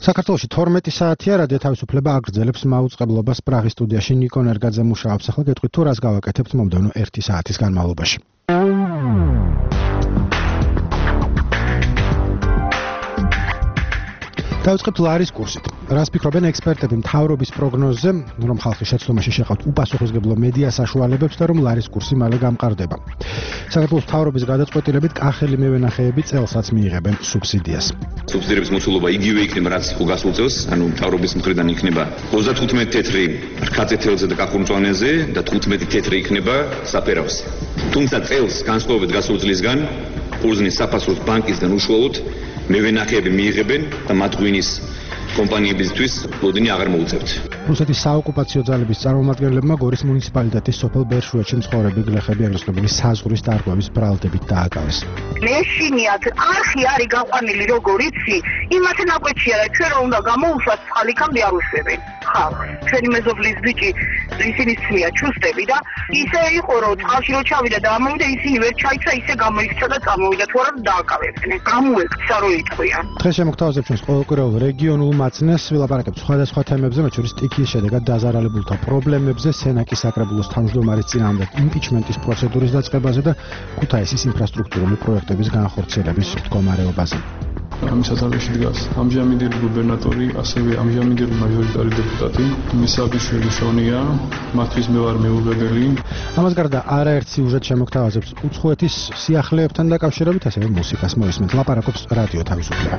საქართველოში 12 საათია რადიო თავისუფლება აგრძელებს მაუწყებლობას პრაღის სტუდიაში ნიკონ ერგაძე მუშაობს. ახლა გეტყვით თუ რას გავაკეთებთ მომდევნო 1 საათის განმავლობაში. დავიწყებთ ლარის კურსით. რას ფიქრობენ ექსპერტები მთავრობის პროგნოზზე, რომ ხალხი შეცდომაში შეყავთ უპასუხისმგებლო მედია საშუალებებს და რომ ლარის კურსი მალე გამყარდება. საქართველოს მთავრობის გადაწყვეტილებით კახელი მევენახეები წელსაც მიიღებენ სუბსიდიას. სუბსიდიების მოცულობა იგივე იქნება, რაც იყო გასულ წელს, ანუ მთავრობის მხრიდან იქნება 35 თეთრი რქაწითელზე და კახურმწვანეზე და 15 თეთრი იქნება საფერავზე. თუმცა წელს განსხვავებით გასულ წლისგან, ყურძნის საფასურის ბანკისგან უშუალოდ მევენახეები მიიღებენ და მათ ღვინის კომპანიებისთვის ლოდინი აღარ მოუწევთ. რუსეთის საოკუპაციო ძალების წარმომადგენლებმა გორის მუნიციპალიტეტის სოფელ ბერშუეთში მცხოვრები გლეხები აგრესლებული საზღვრის დარღვევის ბრალდებით დააკავეს. მეშინიათ არხი არის გაყვანილი როგორ იცი, იმათ ნაკვეთშია რა ჩვენ უნდა გამოვუშვათ ხალიქამდე არ უშვებენ. ხალხს ჩვენი მეზობლის ბიჭი ისინი ცნია ჩუსტები და ისე იყო რომ წყალში რო ჩავიდა და ამოვიდა ისინი ვერ ჩაიცა ისე გამოიქცა და წამოვიდა თუ არა დააკავებდნენ. გამოექცა რო იტყვიან. დღეს შემოგთავაზებთ ჩვენს ყოველკვირეულ რეგიონულ მაცნეს ვილაპარაკებთ სხვადასხვა თემებზე, მათ შორის სტიქიის შედეგად დაზარალებულთა პრობლემებზე, სენაკის საკრებულოს თავმჯდომარის წინააღმდეგ იმპიჩმენტის პროცედურის დაწყებაზე და ქუთაისის ინფრასტრუქტურული პროექტების განხორციელების მდგომარეობაზე. ამის ათარგში დგას ამჟამინდელი გუბერნატორი, ასევე ამჟამინდელი მაჟორიტარი დეპუტატი, მისაბიშვილი სონია, მათთვის მე ვარ მეუღებელი. ამას გარდა არაერთ სიუჟეტ შემოგთავაზებთ უცხოეთის სიახლეებთან დაკავშირებით, ასევე მუსიკას მოისმენთ. ლაპარაკობს რადიო თავისუფლება.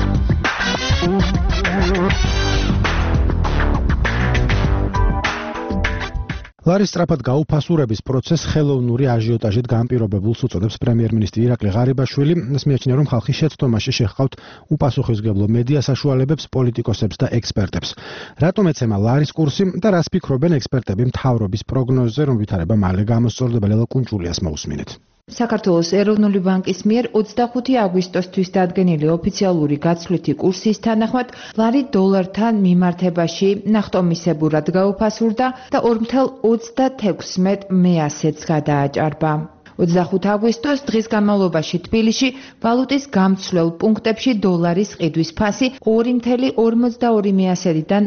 ლარის სწრაფად გაუფასურების პროცესს ხელოვნური აჟიოტაჟით განპირობებულს უწოდებს პრემიერ-მინისტრი ირაკლი ღარიბაშვილი. ის მიაჩნია, რომ ხალხი შეცდომაში შეჰყავთ უპასუხისმგებლო მედია საშუალებებს, პოლიტიკოსებს და ექსპერტებს. რატომ ეცემა ლარის კურსი და რას ფიქრობენ ექსპერტები მთავრობის პროგნოზზე, რომ ვითარება მალე გამოსწორდება? ლელა კუნჭულიას მოусმინეთ. საქართველოს ეროვნული ბანკის მიერ 25 აგვისტოსთვის დადგენილი ოფიციალური გაცვლითი კურსის თანახმად ლარი დოლართან მიმართებაში ნახტომისებურად გაუფასურდა და 4,36 მეასედს გადააჭარბა. 25 აგვისტოს დღის განმავლობაში თბილისში ვალუტის გამცვლელ პუნქტებში დოლარის ყიდვის ფასი 2,42 მეასედიდან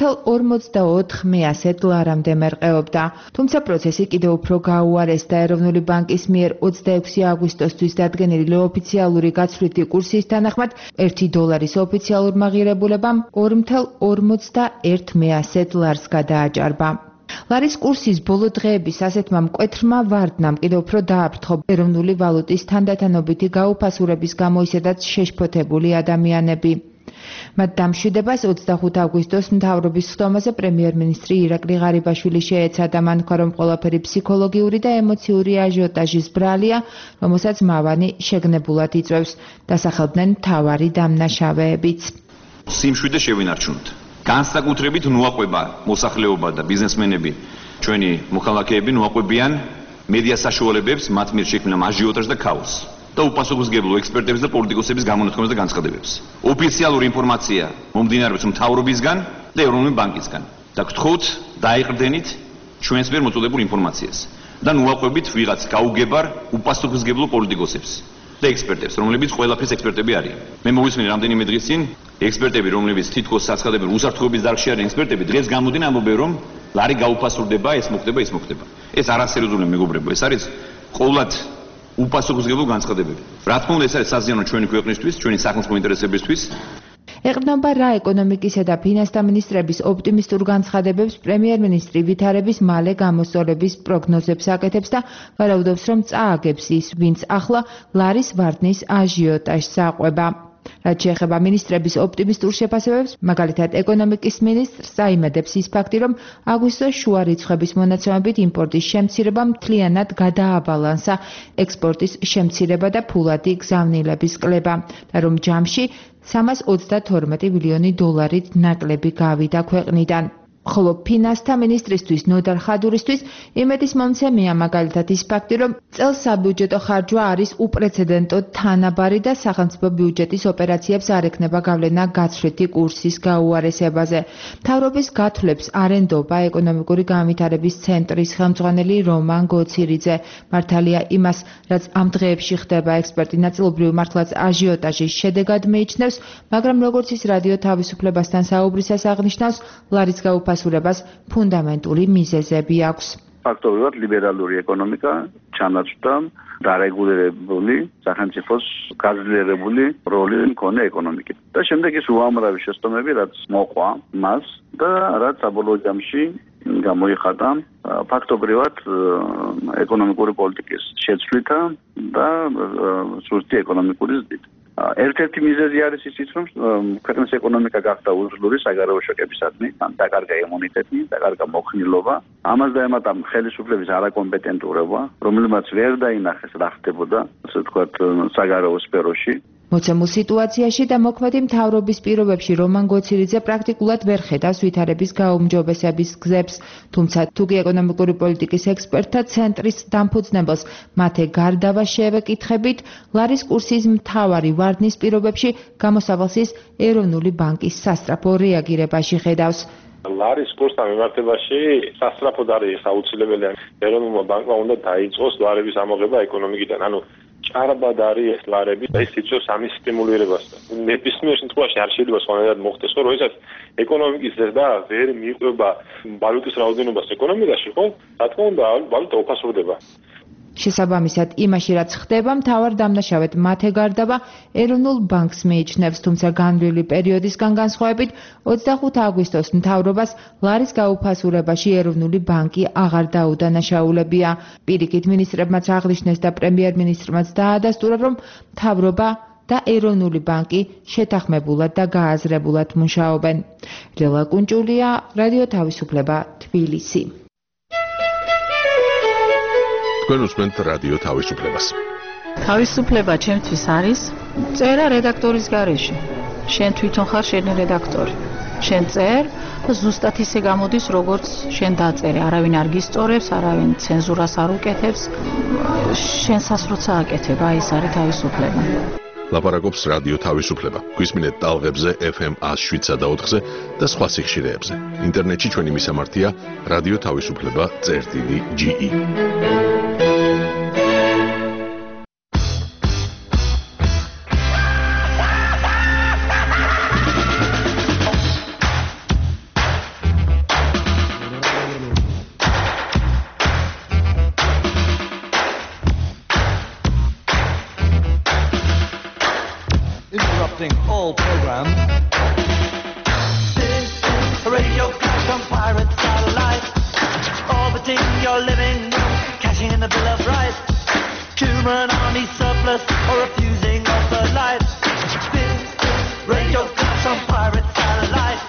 2,44 მეასედ ლარამდე მერყეობდა. თუმცა პროცესი კიდევ უფრო გაუარეს და ეროვნული ბანკის მიერ 26 აგვისტოსთვის დადგენილი ოფიციალური გაცვლითი კურსის თანახმად 1 დოლარის ოფიციალურმა ღირებულებამ 2,41 მეასედ ლარს გადააჭარბა. ლარის კურსის ბოლო დღეების ასეთმა მკვეთრმა ვარდნამ კიდევ უფრო დააფრთხო ეროვნული ვალუტის თანდათანობითი გაუფასურების გამო ისედაც შეშფოთებული ადამიანები. მათ დამშვიდებას 25 აგვისტოს მთავრობის ხდომაზე პრემიერ-მინისტრი ირაკლი ღარიბაშვილი შეეცადა. მან თქვა, რომ ყველაფერი ფსიქოლოგიური და ემოციური აჟიოტაჟის ბრალია, რომელსაც მავანი შეგნებულად იწვევს. დასახელდნენ მთავარი დამნაშავეებიც. სიმშვიდე შევინარჩუნოთ. განსაკუთრებით ნუაყვება მოსახლეობა და ბიზნესმენები, ჩვენი მოქალაქეები ნუაყვებიან მედია საშუალებებს, მათ მიერ შექმნილ აჟიოტაჟს და ქაოსს და უპასუხისმგებლო ექსპერტების და პოლიტიკოსების გამონათქვამებს და განცხადებებს. ოფიციალური ინფორმაცია მომდინარეობს მთავრობისგან და ეროვნული ბანკისგან. და გთხოვთ, დაიყრდენით ჩვენს მიერ მოწოდებულ ინფორმაციას და ნუაყვებით ვიღაც გაუგებარ უპასუხისმგებლო პოლიტიკოსებს და ექსპერტებს, რომლებიც ყველაფრის ექსპერტები არიან. მე მოვისმენე რამდენიმე დღის წინ ექსპერტები, რომლებიც თითქოს საცხადებენ უსაფრთხოების დარგში არიან ექსპერტები, დღეს გამოდიან ამბობენ, რომ ლარი გაუფასურდება, ეს მოხდება, ის მოხდება. ეს არასერიოზულია მეგობრებო, ეს არის ყოვლად უპასუხისმგებლო განცხადებები. რა თქმა უნდა, ეს არის საზიანო ჩვენი ქვეყნისთვის, ჩვენი სახელმწიფო ინტერესებისთვის. ეყრდნობა რა ეკონომიკისა და ფინანსთა მინისტრების ოპტიმისტურ განცხადებებს პრემიერ-მინისტრი ვითარების მალე გამოსწორების პროგნოზებს აკეთებს და ვარაუდობს, რომ წააგებს ის, ვინც ახლა ლარის ვარდნის აჟიოტაჟს აყვება. რაც შეეხება მინისტრების ოპტიმისტურ შეფასებებს, მაგალითად ეკონომიკის მინისტრს აიმედებს ის ფაქტი, რომ აგვისტოს შუა რიცხვების მონაცემებით იმპორტის შემცირება მთლიანად გადააბალანსა ექსპორტის შემცირება და ფულადი გზავნილების კლება და რომ ჯამში 332 მილიონი დოლარით ნაკლები გავიდა ქვეყნიდან. ხოლო ფინანსთა მინისტრისთვის ნოდარ ხადურისთვის იმედის მომცემია მაგალითად ის ფაქტი, რომ წელს საბიუჯეტო ხარჯვა არის უპრეცედენტოდ თანაბარი და სახელმწიფო ბიუჯეტის ოპერაციებს არ ექნება გავლენა გაცვლითი კურსის გაუარესებაზე. მთავრობის გათვლებს არენდობა ეკონომიკური განვითარების ცენტრის ხელმძღვანელი რომან გოცირიძე. მართალია იმას, რაც ამ დღეებში ხდება, ექსპერტი ნაწილობრივ მართლაც აჟიოტაჟის შედეგად მიიჩნევს, მაგრამ როგორც ის რადიო თავისუფლებასთან საუბრისას აღნიშნავს, ლარის გაუფასურებას ფუნდამენტური მიზეზები აქვს. ფაქტობრივად ლიბერალური ეკონომიკა ჩანაცვდა დარეგულირებული სახელმწიფოს გაძლიერებული როლი მქონე ეკონომიკით. და შემდეგ ის უამრავი შეცდომები, რაც მოყვა მას და რაც საბოლოო ჯამში გამოიხატა ფაქტობრივად ეკონომიკური პოლიტიკის შეცვლითა და სუსტი ეკონომიკური ზრდით. ერთ-ერთი მიზეზი არის ისიც, რომ ქვეყნის ეკონომიკა გახდა უძლური საგარეო შოკებისადმი, დაკარგა იმუნიტეტი, დაკარგა მოხნილობა, ამას დაემატა ხელისუფლების არაკომპეტენტურობა, რომელმაც ვერ დაინახეს რა ხდებოდა, ასე ვთქვათ, საგარეო სფეროში. მოცემულ სიტუაციაში და მოქმედი მთავრობის პირობებში რომან გოცირიძე პრაქტიკულად ვერ ხედავს ვითარების გაუმჯობესების გზებს, თუმცა თუკი ეკონომიკური პოლიტიკის ექსპერტთა ცენტრის დამფუძნებელს მათე გარდავა შევეკითხებით, ლარის კურსის მთავარი ვარდნის პირობებში გამოსავალს ეროვნული ბანკის სასწრაფო რეაგირებაში ხედავს. ლარის კურსთან მიმართებაში სასწრაფოდ არის აუცილებელი. ეროვნულმა ბანკმა უნდა დაიწყოს ლარების ამოღება ეკონომიკიდან. ჭარბად არის ეს ლარები და ის იწვევს ამის სტიმულირებას. ნებისმიერ შემთხვევაში არ შეიძლება სხვანაირად მოხდეს, რომ როდესაც ეკონომიკის ზრდა ვერ მიყვება ვალუტის რაოდენობას ეკონომიკაში, ხო? რა თქმა უნდა, ვალუტა უფასურდება. შესაბამისად, იმაში რაც ხდება, მთავარ დამნაშავედ მათე გარდავა ეროვნულ ბანკს მიიჩნევს, თუმცა განვლილი პერიოდისგან განსხვავებით 25 აგვისტოს მთავრობას ლარის გაუფასურებაში ეროვნული ბანკი აღარ დაუდანაშაულებია. პირიქით მინისტრებმაც აღნიშნეს და პრემიერ-მინისტრმაც დაადასტურა, რომ მთავრობა და ეროვნული ბანკი შეთანხმებულად და გააზრებულად მუშაობენ. ლელა კუნჭულია, რადიო თავისუფლება, თბილისი. თქვენ უსმენთ რადიო თავისუფლებას. თავისუფლება ჩემთვის არის წერა რედაქტორის გარეშე. შენ თვითონ ხარ შენი რედაქტორი. შენ წერ და ზუსტად ისე გამოდის, როგორც შენ დაწერე. არავინ არ გისწორებს, არავინ ცენზურას არ უკეთებს. შენსას როცა აკეთებ, აი ეს არის თავისუფლება. ლაპარაკობს რადიო თავისუფლება. გვისმინეთ ტალღებზე FM 107.4-ზე და სხვა სიხშირეებზე. ინტერნეტში ჩვენი მისამართია რადიო თავისუფლება.ge. All programs. This is a radio flash on pirate satellite, orbiting your living room, cashing in the Bill of Rights. Human army surplus or refusing of the light. This is radio flash on pirate satellite.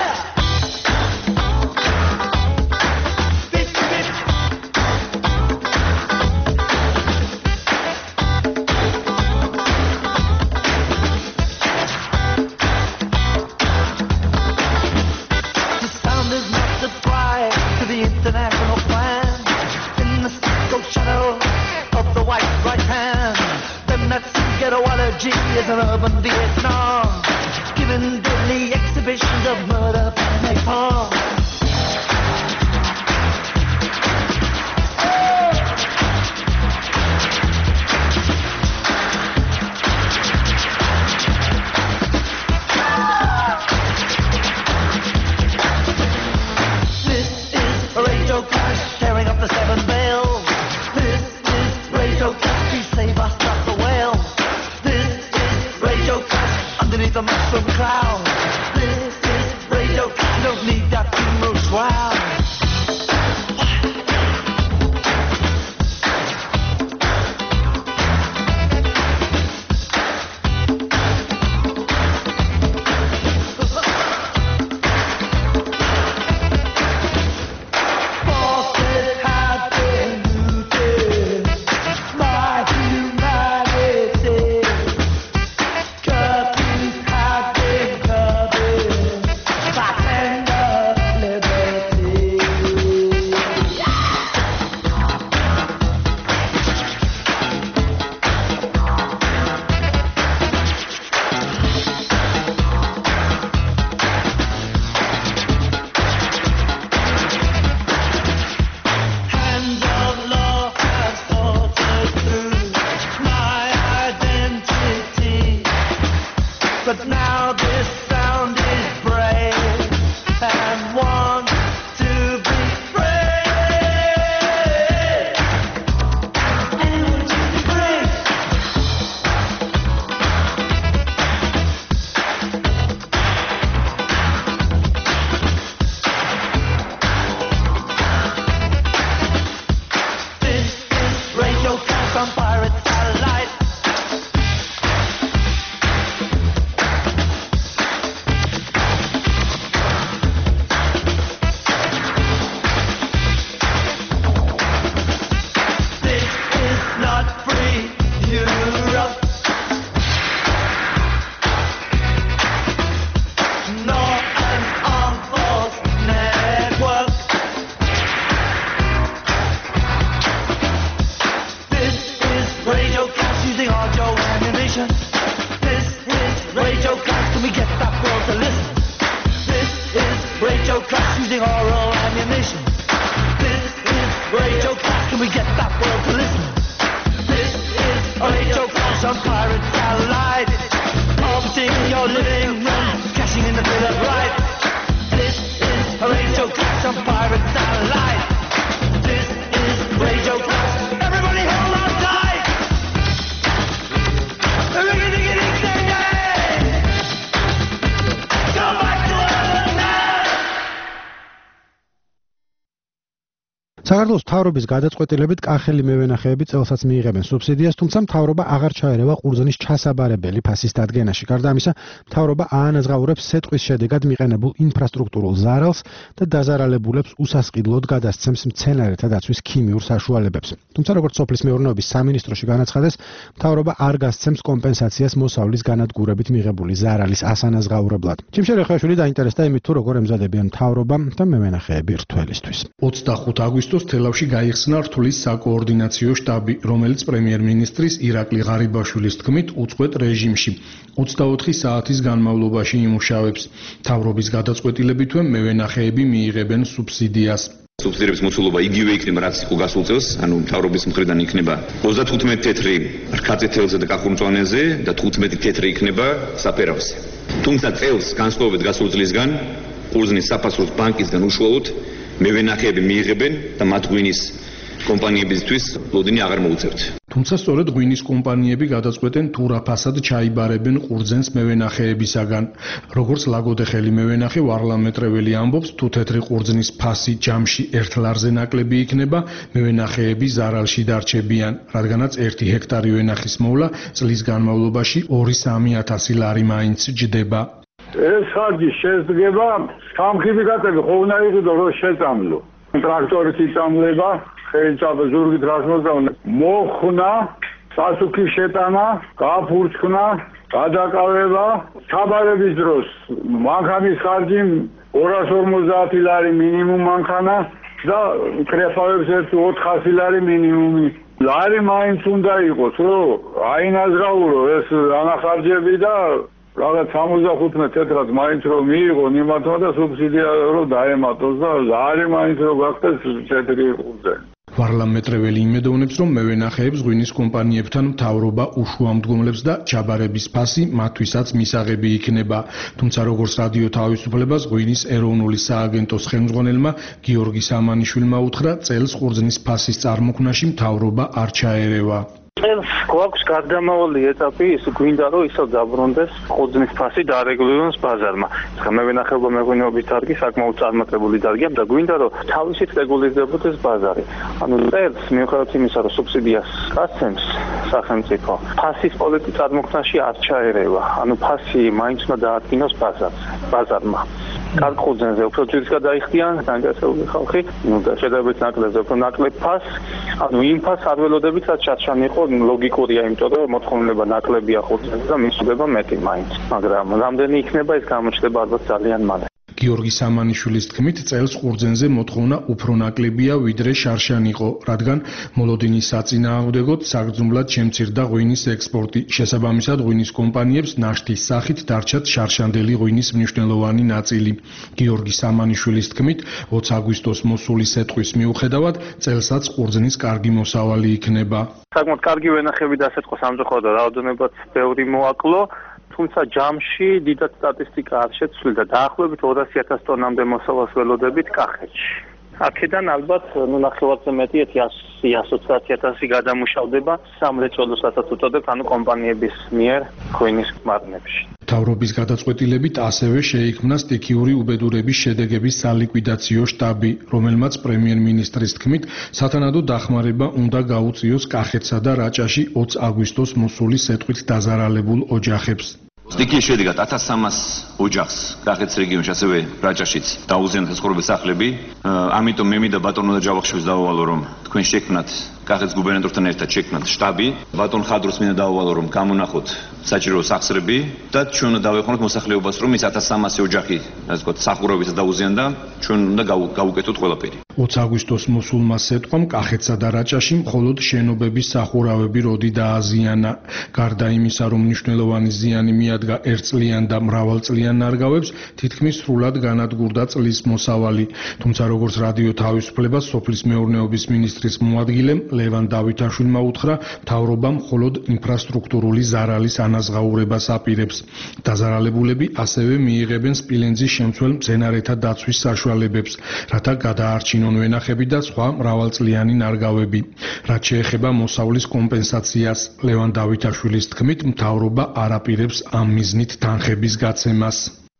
International plan in the psycho shadow of the white right hand. Them that ghettoology is an urban Vietnam, giving deadly exhibitions of murder and napalm. Tearing up the seven veils. This is Radio Clash, please save us, not the whale. This is Radio Clash, underneath the mushroom cloud. This is Radio Clash, don't need that funeral shroud. Liberty. საქართველოს მთავრობის გადაწყვეტილებით კახელი მევენახეები წელსაც მიიღებენ სუბსიდიას, თუმცა მთავრობა აღარ ჩაერევა ყურძნის ჩასაბარებელი ფასის დადგენაში. გარდა ამისა, მთავრობა აანაზღაურებს სეტყვის შედეგად მიყენებულ ინფრასტრუქტურულ ზარალს და დაზარალებულებს უსასყიდლოდ გადასცემს მცენარეთა დაცვის ქიმიურ საშუალებებს. თუმცა როგორც სოფლის მეურნეობის სამინისტროში განაცხადეს, მთავრობა არ გასცემს კომპენსაციას მოსავლის განადგურებით მიღებული ზარალის ასანაზღაურებლად. ჩიმშე რეხაშვილი დაინტერესდა იმით, თუ როგორ ემზადებიან მთავრობა და მევენახეები რთველისთვის. 25 აგვისტოს თელავში გაიხსნა რთulis საკოორდინაციო შტაბი, რომელიც პრემიერ-მინისტრის ირაკლი ღარიბაშვილის თქმით უწყვეტ რეჟიმში 24 საათის განმავლობაში იმუშავებს. მთავრობის გადაწყვეტილებითვე მევენახეები მიიღებენ სუბსიდიას. სუბსიდიების მოცულობა იგივე იქნება, რაც იყო გასულ წელს, ანუ მთავრობის მხრიდან იქნება 35 თეთრი რქაწითელზე და კახურმწვანეზე და 15 თეთრი იქნება საფერავზე. თუმცა წელს განსხვავებით გასულ წლისგან ყურძნის საფასურის ბანკისგან უშუალოდ მევენახეები მიიღებენ და მათ ღვინის კომპანიებისთვის ლოდინი აღარ მოუწევთ. თუმცა სწორედ ღვინის კომპანიები გადაწყვეტენ თუ რა ფასად ჩაიბარებენ ყურძენს მევენახეებისაგან. როგორც ლაგოდეხელი მევენახე ვარლამ მეტრეველი ამბობს, თუ თეთრი ყურძნის ფასი ჯამში 1 ლარზე ნაკლები იქნება, მევენახეები ზარალში დარჩებიან, რადგანაც 1 ჰექტარი ვენახის მოვლა წლის განმავლობაში 2-3 ლარი მაინც ჯდება. ეს ხარჯი შედგება სამხიბიკატები ხო უნდა იყიდო რომ შეწამლო. ტრაქტორით იწამლება, ხელისაბა ზურგით რას მოწამლა. მოხნა, სასუქის შეტანა, გაფურჩქნა, გადაკავება, საბარების დროს მანქანის ხარჯი 250 ლარი მინიმუმ მანქანა და კრეფავებს 400 ლარი მინიმუმი. ლარი მაინც უნდა იყოს, რომ აინაზღაურო ეს ანახარჯები და რაღაც 75 თეთრად მაინც რომ მიიღო იმათმა და სუბსიდია რომ დაემატოს და ლარი მაინც რომ გახდეს თეთრი ყურძენი. ვარლამ მეტრეველი იმედოვნებს, რომ მევენახეებს ღვინის კომპანიებთან მთავრობა უშუამდგომლებს და ჩაბარების ფასი მათთვისაც მისაღები იქნება. თუმცა როგორც რადიო თავისუფლებას ღვინის ეროვნული სააგენტოს ხელმძღვანელმა გიორგი სამანიშვილმა უთხრა, წელს ყურძნის ფასის წარმოქმნაში მთავრობა არ ჩაერევა. წელს გვაქვს გარდამავალი ეტაპი, ის გვინდა რომ ისევ დაბრუნდეს ყურძნის ფასი დარეგულიროს ბაზარმა. მევენახეობა მეღვინეობის დარგი საკმაოდ წარმატებული დარგია და გვინდა რომ თავისით რეგულირდებოდეს ბაზარი. ანუ წელს მიუხედავად იმისა, რომ სუბსიდიას გასცემს სახელმწიფო, ფასის პოლიტიკის წარმოქმნაში არ ჩაერევა. ანუ ფასი მაინც უნდა დაადგინოს ბაზარმა. კარგ ყურძენზე უფრო ძირს გადაიხდიან დაინტერესებული ხალხი, და შედარებით ნაკლებზე უფრო ნაკლებ ფასს, ანუ იმ ფასს არ ველოდებით, რაც ჩარჩანი იყო, ლოგიკურია, იმიტომ რომ მოთხოვნილება ნაკლებია ყურძენზე და მისუდება მეტი მაინც, მაგრამ რამდენი იქნება ეს გამოჩნდება ალბათ ძალიან მალე. გიორგი სამანიშვილის თქმით, წელს ყურძენზე მოთხოვნა უფრო ნაკლებია, ვიდრე შარშან იყო, რადგან მოლოდინის საწინააღმდეგოდ საგრძნობლად შემცირდა ღვინის ექსპორტი. შესაბამისად, ღვინის კომპანიებს ნაშთის სახით დარჩათ შარშანდელი ღვინის მნიშვნელოვანი ნაწილი. გიორგი სამანიშვილის თქმით, 20 აგვისტოს მოსული სეტყვის მიუხედავად, წელსაც ყურძნის კარგი მოსავალი იქნება. საკმაოდ კარგი ვენახები დასაწყო სამწუხაროდ რაოდენობაც ბევრი მოაკლო. თუმცა ჯამში დიდად სტატისტიკა არ შეცვლილა და დაახლოებით 200,000 ტონამდე მოსავალს ველოდებით კახეთში. აქედან ალბათ ნახევარზე მეტი 120,000 გადამუშავდება სამრეწველოსაც უწოდებთ, ანუ კომპანიების მიერ ღვინის მარნებში. მთავრობის გადაწყვეტილებით ასევე შეიქმნა სტიქიური უბედურების შედეგების სალიკვიდაციო შტაბი, რომელმაც პრემიერ-მინისტრის თქმით, სათანადო დახმარება უნდა გაუწიოს კახეთსა და რაჭაში 20 აგვისტოს მოსული სეტყვით დაზარალებულ ოჯახებს. სტიქიის შედეგად 1300 ოჯახს კახეთის რეგიონში, ასევე რაჭაშიც დაუზიანდა ცხოვრების სახლები. ამიტომ მე მინდა ბატონო დაჯავახშვილს დავავალო, რომ თქვენ შექმნათ კახეთის გუბერნატორთან ერთად შექმნათ შტაბი. ბატონ ხადროს მინდა დავავალო, რომ გამონახოთ საჭირო სახსრები და ჩვენ უნდა დავეყოვნოთ მოსახლეობას, რომ ის 1300 ოჯახი, ასე ვთქვათ, სახურავით დაუზიანდა, ჩვენ უნდა გავუკეთოთ ყველაფერი. 20 აგვისტოს მოსულმა სეტყვამ კახეთსა და რაჭაში მხოლოდ შენობების სახურავები როდი დააზიანა. გარდა იმისა, რომ მნიშვნელოვანი ზიანი მიადგა ერთწლიან და მრავალწლიან ნარგავებს, თითქმის სრულად განადგურდა წლის მოსავალი. თუმცა როგორც რადიო თავისუფლებას სოფლის მეურნეობის მინისტრის მოადგილემ ლევან დავითაშვილმა უთხრა, მთავრობამ მხოლოდ ინფრასტრუქტურული ზარალის ანაზღაურებას აპირებს. დაზარალებულები ასევე მიიღებენ სპილენძის შემცველ მცენარეთა დაცვის საშუალებებს, რათა გადაარჩინონ ვენახები და სხვა მრავალწლიანი ნარგავები. რაც შეეხება მოსავლის კომპენსაციას, ლევან დავითაშვილის თქმით, მთავრობა არ აპირებს ამ მიზნით თანხების გაცემას.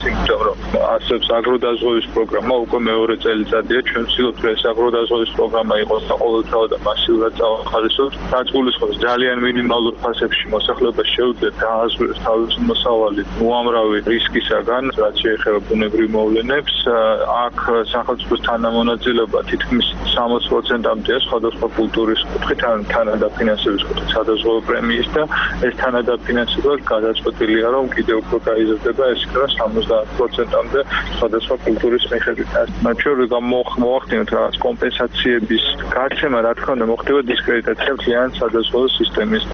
იმიტომ რომ არსებობს აგროდაზღვის პროგრამა უკვე მეორე წელიწადია ჩვენ ვცდილობთ რომ ეს აგროდაზღვის პროგრამა იყოს და ყოველდღიურად და მასიურად წავახალისოთ რაც გულისხმობს ძალიან მინიმალურ ფასებში მოსახლეობას შეუძლიათ დააზღვროს თავისი მოსავალი უამრავი რისკისაგან რაც შეეხება ბუნებრივ მოვლენებს აქ სახელმწიფოს თანამონაწილეობა თითქმის 60%-მდეა სხვადასხვა კულტურის კუთხით ან თანადაფინანსების კუთხით სადაზღვევო პრემიის და ეს თანადაფინანსება გადაწყვეტილია რომ კიდევ უფრო გაიზრდება ეს იქნება 70%-მდე სხვადასხვა კულტურის მიხედვით. მათ შორის მოახდინოთ რაღაც კომპენსაციების გარჩემა რა თქმა უნდა მოხდება დისკრედიტაცია მთლიან სადაზღვევო სისტემის.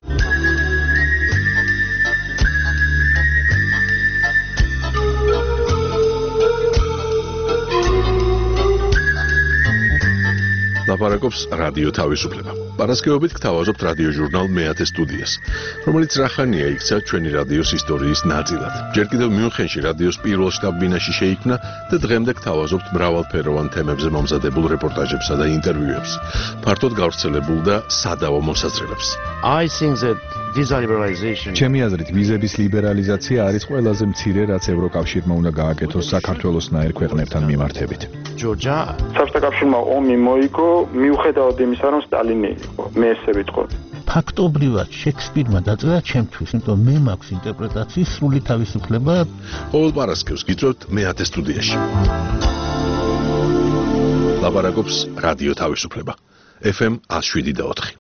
ლაპარაკობს რადიო თავისუფლება. პარასკევობით გთავაზობთ რადიო ჟურნალ მეათე სტუდიას, რომელიც რახანია იქცა ჩვენი რადიოს ისტორიის ნაწილად. ჯერ კიდევ მიუნხენში რადიოს პირველ შტაბ-ბინაში შეიქმნა და დღემდე გთავაზობთ მრავალფეროვან თემებზე მომზადებულ რეპორტაჟებსა და ინტერვიუებს. ფართოდ გავრცელებულ და სადავო მოსაზრებებს. ჩემი აზრით, ვიზების ლიბერალიზაცია არის ყველაზე მცირე, რაც ევროკავშირმა უნდა გააკეთოს საქართველოსნაირ ქვეყნებთან მიმართებით. საბჭოთა კავშირმა ომი მოიგო, მიუხედავად იმისა, რომ სტალინი იყო, მე ესე ვიტყოდი. ფაქტობრივად შექსპირმა დაწერა ჩემთვის, იმიტომ მე მაქვს ინტერპრეტაციის სრული თავისუფლება. ყოველ პარასკევს გიწევთ მეათე სტუდიაში. ლაპარაკობს რადიო თავისუფლება. FM 107.4.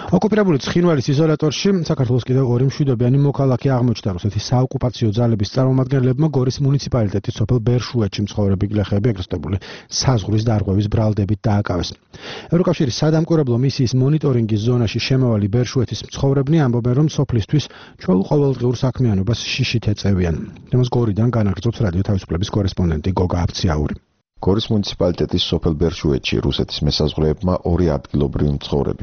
ოკუპირებული ცხინვალის იზოლატორში საქართველოს კიდევ ორი მშვიდობიანი მოქალაქე აღმოჩნდა. რუსეთის საოკუპაციო ძალების წარმომადგენლებმა გორის მუნიციპალიტეტის სოფელ ბერშუეთში მცხოვრები გლეხები ეგრესტებული საზღვრის დარღვევის ბრალდებით დააკავეს. ევროკავშირის სადამკვირვებლო მისიის მონიტორინგის ზონაში შემავალი ბერშუეთის მცხოვრებნი ამბობენ, რომ სოფლისთვის ჩვეულ ყოველდღიურ საქმიანობას შიშით ეწევიან. თემას გორიდან განაგრძობს რადიო თავისუფლების კორესპონდენტი გოგა აფციაური. გორის მუნიციპალიტეტის სოფელ ბერშუეთში რუსეთის მესაზღვრეებმა ორი ადგილობრივი მცხოვრები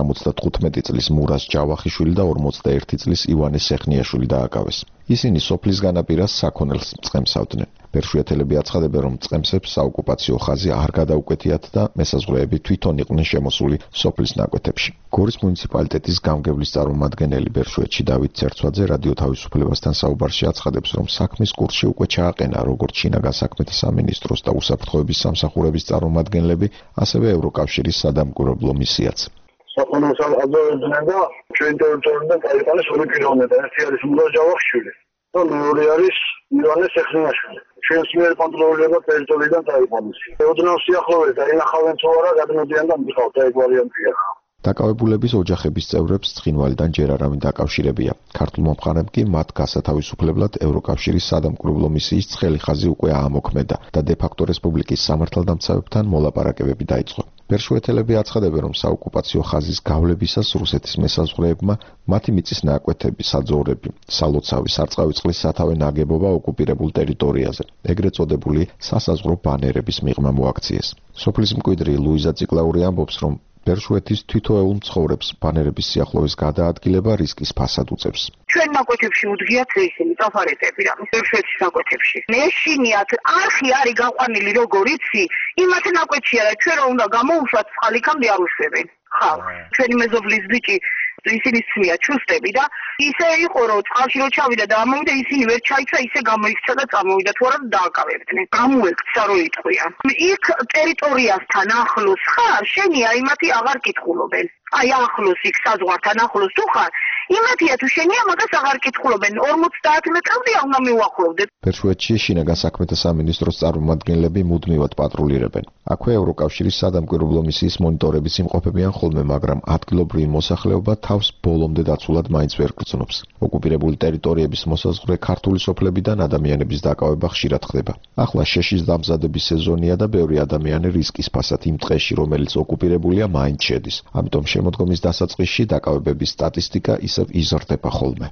75 წლის მურას ჯავახიშვილი და 41 წლის ივანე სეხნიაშვილი დააკავეს. ისინი სოფლის განაპირას საქონელს წყემსავდნენ. ბერშუეთელები აცხადებენ, რომ წყემსებს საოკუპაციო ხაზი არ გადაუკვეთიათ და მესაზღვრეები თვითონ იყვნენ შემოსული სოფლის ნაკვეთებში. გორის მუნიციპალიტეტის გამგებლის წარმომადგენელი ბერშუეთში დავით ცერცვაძე რადიო თავისუფლებასთან საუბარში აცხადებს, რომ საქმის კურსში უკვე ჩააყენა როგორც შინაგან საქმეთა სამინისტროს და უსაფრთხოების სამსახურების წარმომადგენლები, ასევე ევროკავშირის სადამკვირვებლო მისიაც. Sakınız adlarında köyün territorunda kayıtlarını soru kilometre. Ertiyarış Murat Cavakşuli. Sonra yarış İran'ı Sekrinyaşuli. Köyün sınır kontrolüyle teritoriden kayıtlarını. Odunan siyahlı ve yine kalan çuvara kadın ödeyendan bir kalta ekvarıyan piyak. დაკავებულების ოჯახების წევრებს ცხინვალიდან ჯერ არავინ დაკავშირებია. ქართულმა მხარემ კი მათ გასათავისუფლებლად ევროკავშირის სადამკვირვებლო მისიის ცხელი ხაზი უკვე აამოქმედა და დე-ფაქტო რესპუბლიკის სამართალდამცავებთან მოლაპარაკებები დაიწყო. ბერშუეთელები აცხადებენ, რომ საოკუპაციო ხაზის გავლებისას რუსეთის მესაზღვრეებმა მათი მიწის ნაკვეთები, საძოვრები, სალოცავი, სარწყავი წყლის სათავე ნაგებობა ოკუპირებულ ტერიტორიაზე, ეგრეთ წოდებული სასაზღვრო ბანერების მიღმა მოაქციეს. სოფლის მკვიდრი ლუიზა ციკლაური ამბობს, რომ ბერშუეთის თითოეულ მცხოვრებს ბანერების სიახლოვეს გადაადგილება რისკის ფასად უწევს. ჩვენ ნაკვეთებში უდგიათ ისინი წაფარეთები რამის ბერშუეთის ნაკვეთებში. მეშინიათ არხი არის გაყვანილი როგორ იცი, იმათ ნაკვეთში არა ჩვენ რომ უნდა გამოუშვათ ხალიქამდე არ უშვებენ. ხალ ჩვენი მეზობლის ბიჭი ისინი სმია ჩუსტები და ისე იყო რომ წყალში რო ჩავიდა და ამოვიდა ისინი ვერ ჩაიცა ისე გამოიქცა და წამოვიდა თუ არა დააკავებდნენ გამოექცა რო იტყვია იქ ტერიტორიასთან ახლოს ხარ შენია იმათი აღარ კითხულობენ აი ახლოს იქ საზღვართან ახლოს თუ ხარ იმათია თუ შენია მაგას აღარ კითხულობენ 50 მეტრამდე უნდა მივახლოვდეთ. ბერშუეთში შინაგან საქმეთა სამინისტროს წარმომადგენლები მუდმივად პატრულირებენ. აქვე ევროკავშირის სადამკვირვებლო მისიის მონიტორების იმყოფებიან ხოლმე, მაგრამ ადგილობრივი მოსახლეობა თავს ბოლომდე დაცულად მაინც ვერ გრძნობს. ოკუპირებული ტერიტორიების მოსაზღვრე ქართული სოფლებიდან ადამიანების დაკავება ხშირად ხდება. ახლა შეშის დამზადების სეზონია და ბევრი ადამიანი რისკის ფასად იმ ტყეში, რომელიც ოკუპირებულია, მაინც შედის. ამიტომ შემოდგომის დასაწყისში დაკავებების სტატისტიკა ისევ იზრდება ხოლმე.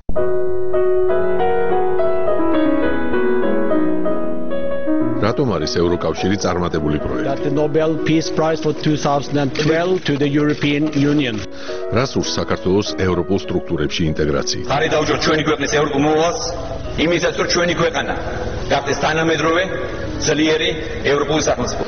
რატომ არის ევროკავშირი წარმატებული პროექტი? The Nobel Peace Prize for 2012 to the European Union. რას ურს საქართველოს ევროპულ სტრუქტურებში ინტეგრაცია? ხარი დაუჯეროთ ჩვენი ქვეყნის ევროპულ მოვალს, იმისაც რომ ჩვენი ქვეყანა გახდეს თანამედროვე, ძლიერი ევროპული სახელმწიფო.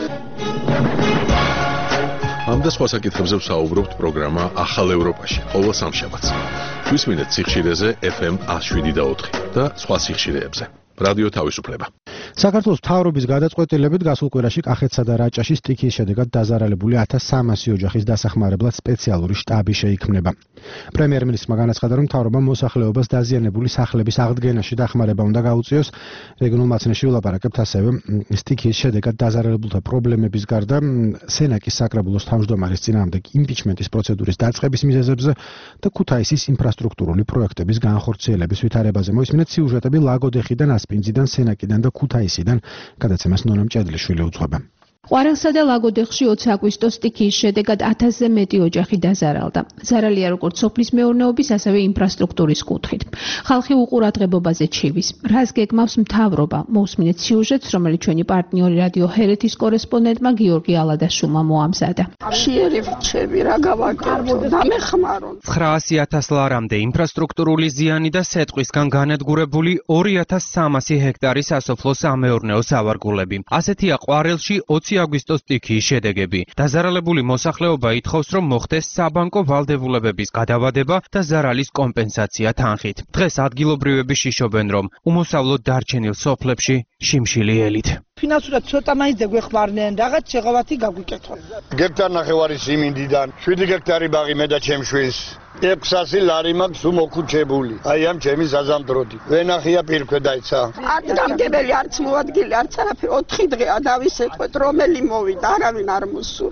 ამ და სხვა საკითხებზე ვსაუბრობთ პროგრამა ახალ ევროპაში, ყოველ სამშაბათს. გვისმინეთ სიხშირეზე FM 107.4 და სხვა სიხშირეებზე. რადიო თავისუფლება. საქართველოს მთავრობის გადაწყვეტილებით გასულ კვირაში კახეთსა და რაჭაში სტიქიის შედეგად დაზარალებული 1300 ოჯახის დასახმარებლად სპეციალური შტაბი შეიქმნება. პრემიერ-მინისტრმა განაცხადა, რომ მთავრობამ მოსახლეობას დაზიანებული სახლების აღდგენაში დახმარება უნდა გაუწიოს. რეგიონულ მაცნეში ვილაპარაკებთ ასევე სტიქიის შედეგად დაზარალებულთა პრობლემების გარდა სენაკის საკრებულოს თავმჯდომარის წინააღმდეგ იმპიჩმენტის პროცედურის დაწყების მიზეზებზე და ქუთაისის ინფრასტრუქტურული პროექტების განხორციელების ვითარებაზე. მოისმინეთ სიუჟეტები ლაგოდეხიდან, ასპინძიდან, სენაკიდან და ქუთაისიდან, გადაცემას ნონა მჭედლიშვილი უძღვება. ყვარელსა და ლაგოდეხში 20 აგვისტოს სტიქიის შედეგად 1000-ზე მეტი ოჯახი დაზარალდა. ზარალია როგორც სოფლის მეურნეობის, ასევე ინფრასტრუქტურის კუთხით. ხალხი უყურადღებობაზე ჩივის. რას გეგმავს მთავრობა? მოусმინეთ სიუჟეტს, რომელიც ჩვენი პარტნიორი რადიო ჰერეთის კორესპონდენტმა გიორგი ალადაშვილმა მოამზადა. ხიერი რჩები რა გავაკეთო? დამეხმარონ. 900,000 ლარამდე ინფრასტრუქტურული ზიანი და სეტყვისგან განადგურებული 2300 ჰექტარი სასოფლო-სამეურნეო სავარგულები. ასეთია ყვარელში 20 აგვისტოს სტიქიის შედეგები. დაზარალებული მოსახლეობა ითხოვს, რომ მოხდეს საბანკო ვალდებულებების გადავადება და ზარალის კომპენსაცია თანხით. დღეს ადგილობრივები შიშობენ, რომ უმოსავლოდ დარჩენილ სოფლებში შიმშილი ელით. ფინანსურად ცოტა მაინც გვეხმარნენ, რაღაც შეღავათი გაგვიკეთონ. გექტარ ნახევარი სიმინდიდან 7 გექტარი ბაღი მე და ჩემს შვილს 600 ლარი მაქვს უმოქუჩებული. აი ამ ჩემი ზაზამდროდი. ვენახია პირქვედაიცა. ადგამგებელი არც მოადგილი, არც არაფერი 4 დღეა დავისეთყვეთ, რომელი მოვიდა, არავინ არ მოსულა.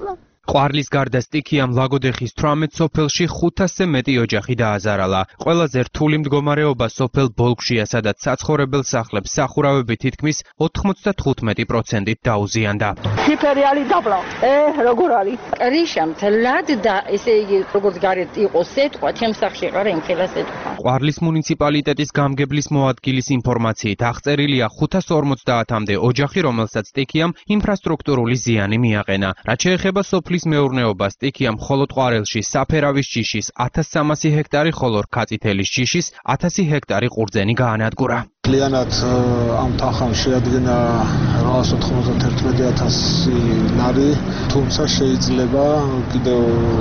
ყვარლის გარდა სტიქიამ ლაგოდეხის 18 სოფელში 500-ზე მეტი ოჯახი დააზარალა. ყველაზე რთული მდგომარეობა სოფელ ბოლგშია, სადაც საცხოვრებელ სახლებს სახურავები თითქმის 95%-ით დაუზიანდა. ფიფერიალი დაბლა. როგორ არის? რიშა მთლად და ესე იგი როგორც გარეთ იყო სეტყვა, ჩემს სახლში ყარა იმხელა სეტყვა. ყვარლის მუნიციპალიტეტის გამგებლის მოადგილის ინფორმაციით აღწერილია 550-მდე ოჯახი, რომელსაც სტიქიამ ინფრასტრუქტურული ზიანი მიაყენა. რაც შეეხება სოფლის მეურნეობას, სტიქიამ მხოლოდ ყვარელში საფერავის ჯიშის 1300 ჰექტარი, ხოლო რქაწითელის ჯიშის 1000 ჰექტარი ყურძენი გაანადგურა. Klienat am tახამ შეადგენა 891,000 ლარი, თუმცა შეიძლება კიდევ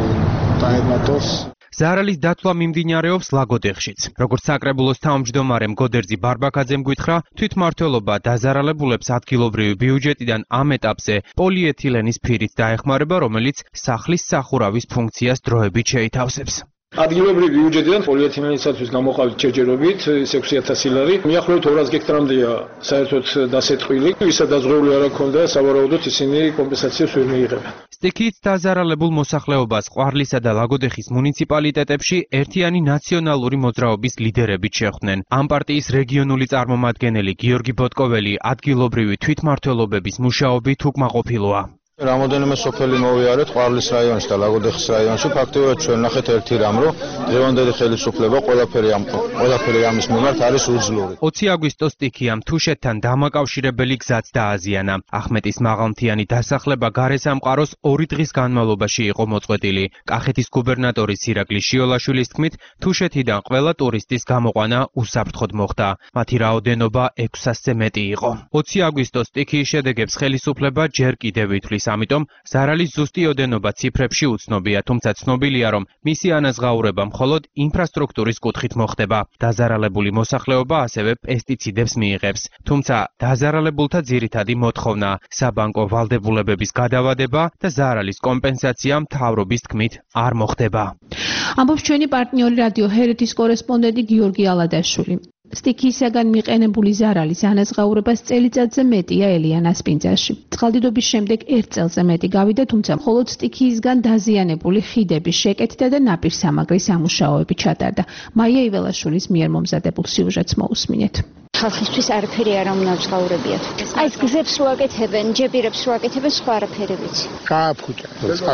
დაემატოს. ზარალის დათვლა მიმდინარეობს ლაგოდეხშიც. როგორც საკრებულოს თავმჯდომარემ გოდერძი ბარბაკაძემ გითხრა, თვითმმართველობა დაზარალებულებს ადგილობრივი ბიუჯეტიდან ამ ეტაპზე პოლიეთილენის ფირით დაეხმარება, რომელიც სახლის სახურავის ფუნქციას დროებით შეითავსებს. ადგილობრივი ბიუჯეტიდან პოლიეთილენისათვის გამოყავით ჯერჯერობით 6000 ლარი. მიახლოებით 200 გექტარამდეა საერთოდ დასეტყვილი. ვისაც დაზღვეული არ აქვს, სავარაუდოდ ისინი კომპენსაციას ვერ მიიღებენ. სტიქიით დაზარალებულ მოსახლეობას ყვარლისა და ლაგოდეხის მუნიციპალიტეტებში ერთიანი ნაციონალური მოძრაობის ლიდერებით შეხვდნენ. ამ პარტიის რეგიონული წარმომადგენელი გიორგი ბოტკოველი ადგილობრივი თვითმმართველობების მუშაობით უკმაყოფილოა. რამოდენიმე სოფელი მოვიარეთ ყვარლის რაიონში და ლაგოდეხის რაიონში. ფაქტობრივად ჩვენ ნახეთ ერთი რამ, რომ დღევანდელი ხელისუფლება ყველაფერი ამის მიმართ არის უძლური. 20 აგვისტოს სტიქიამ თუშეთთან დამაკავშირებელი გზაც დააზიანა. ახმეტის მაღალმთიანი დასახლება გარესამყაროს 2 დღის განმავლობაში იყო მოწყვეტილი. კახეთის გუბერნატორის ირაკლი შიოლაშვილის თქმით, თუშეთიდან ყველა ტურისტის გამოყვანა უსაფრთხოდ მოხდა. მათი რაოდენობა 600-ზე მეტი იყო. 20 აგვისტოს სტიქიის შედეგებს ხელისუფლება ჯერ კიდევ ითვლის. ამიტომ ზარალის ზუსტი ოდენობა ციფრებში უცნობია, თუმცა ცნობილია, რომ მისი ანაზღაურება მხოლოდ ინფრასტრუქტურის კუთხით მოხდება. დაზარალებული მოსახლეობა ასევე პესტიციდებს მიიღებს. თუმცა დაზარალებულთა ძირითადი მოთხოვნა საბანკო ვალდებულებების გადავადება და ზარალის კომპენსაცია მთავრობის თქმით არ მოხდება. ამბობს ჩვენი პარტნიორი რადიო ჰერეთის კორესპონდენტი გიორგი ალადაშვილი. სტიქიისაგან მიყენებული ზარალის ანაზღაურებას წელიწადზე მეტია ელიანას პინძაში. წყალდიდობის შემდეგ 1 წელზე მეტი გავიდა, თუმცა მხოლოდ სტიქიისგან დაზიანებული ხიდების შეკეთდა და ნაპირსამაგრის სამუშაოები ჩატარდა. მაია იველაშვილის მიერ მომზადებულ სიუჟეტს მოусმინეთ. ხალხისთვის არაფერი არ უნდა ჟღაურებიათ. აი ეს გზებს რო აკეთებენ, ჯებირებს რო აკეთებენ, სხვა არაფერი ვიცი. გააფუჭა,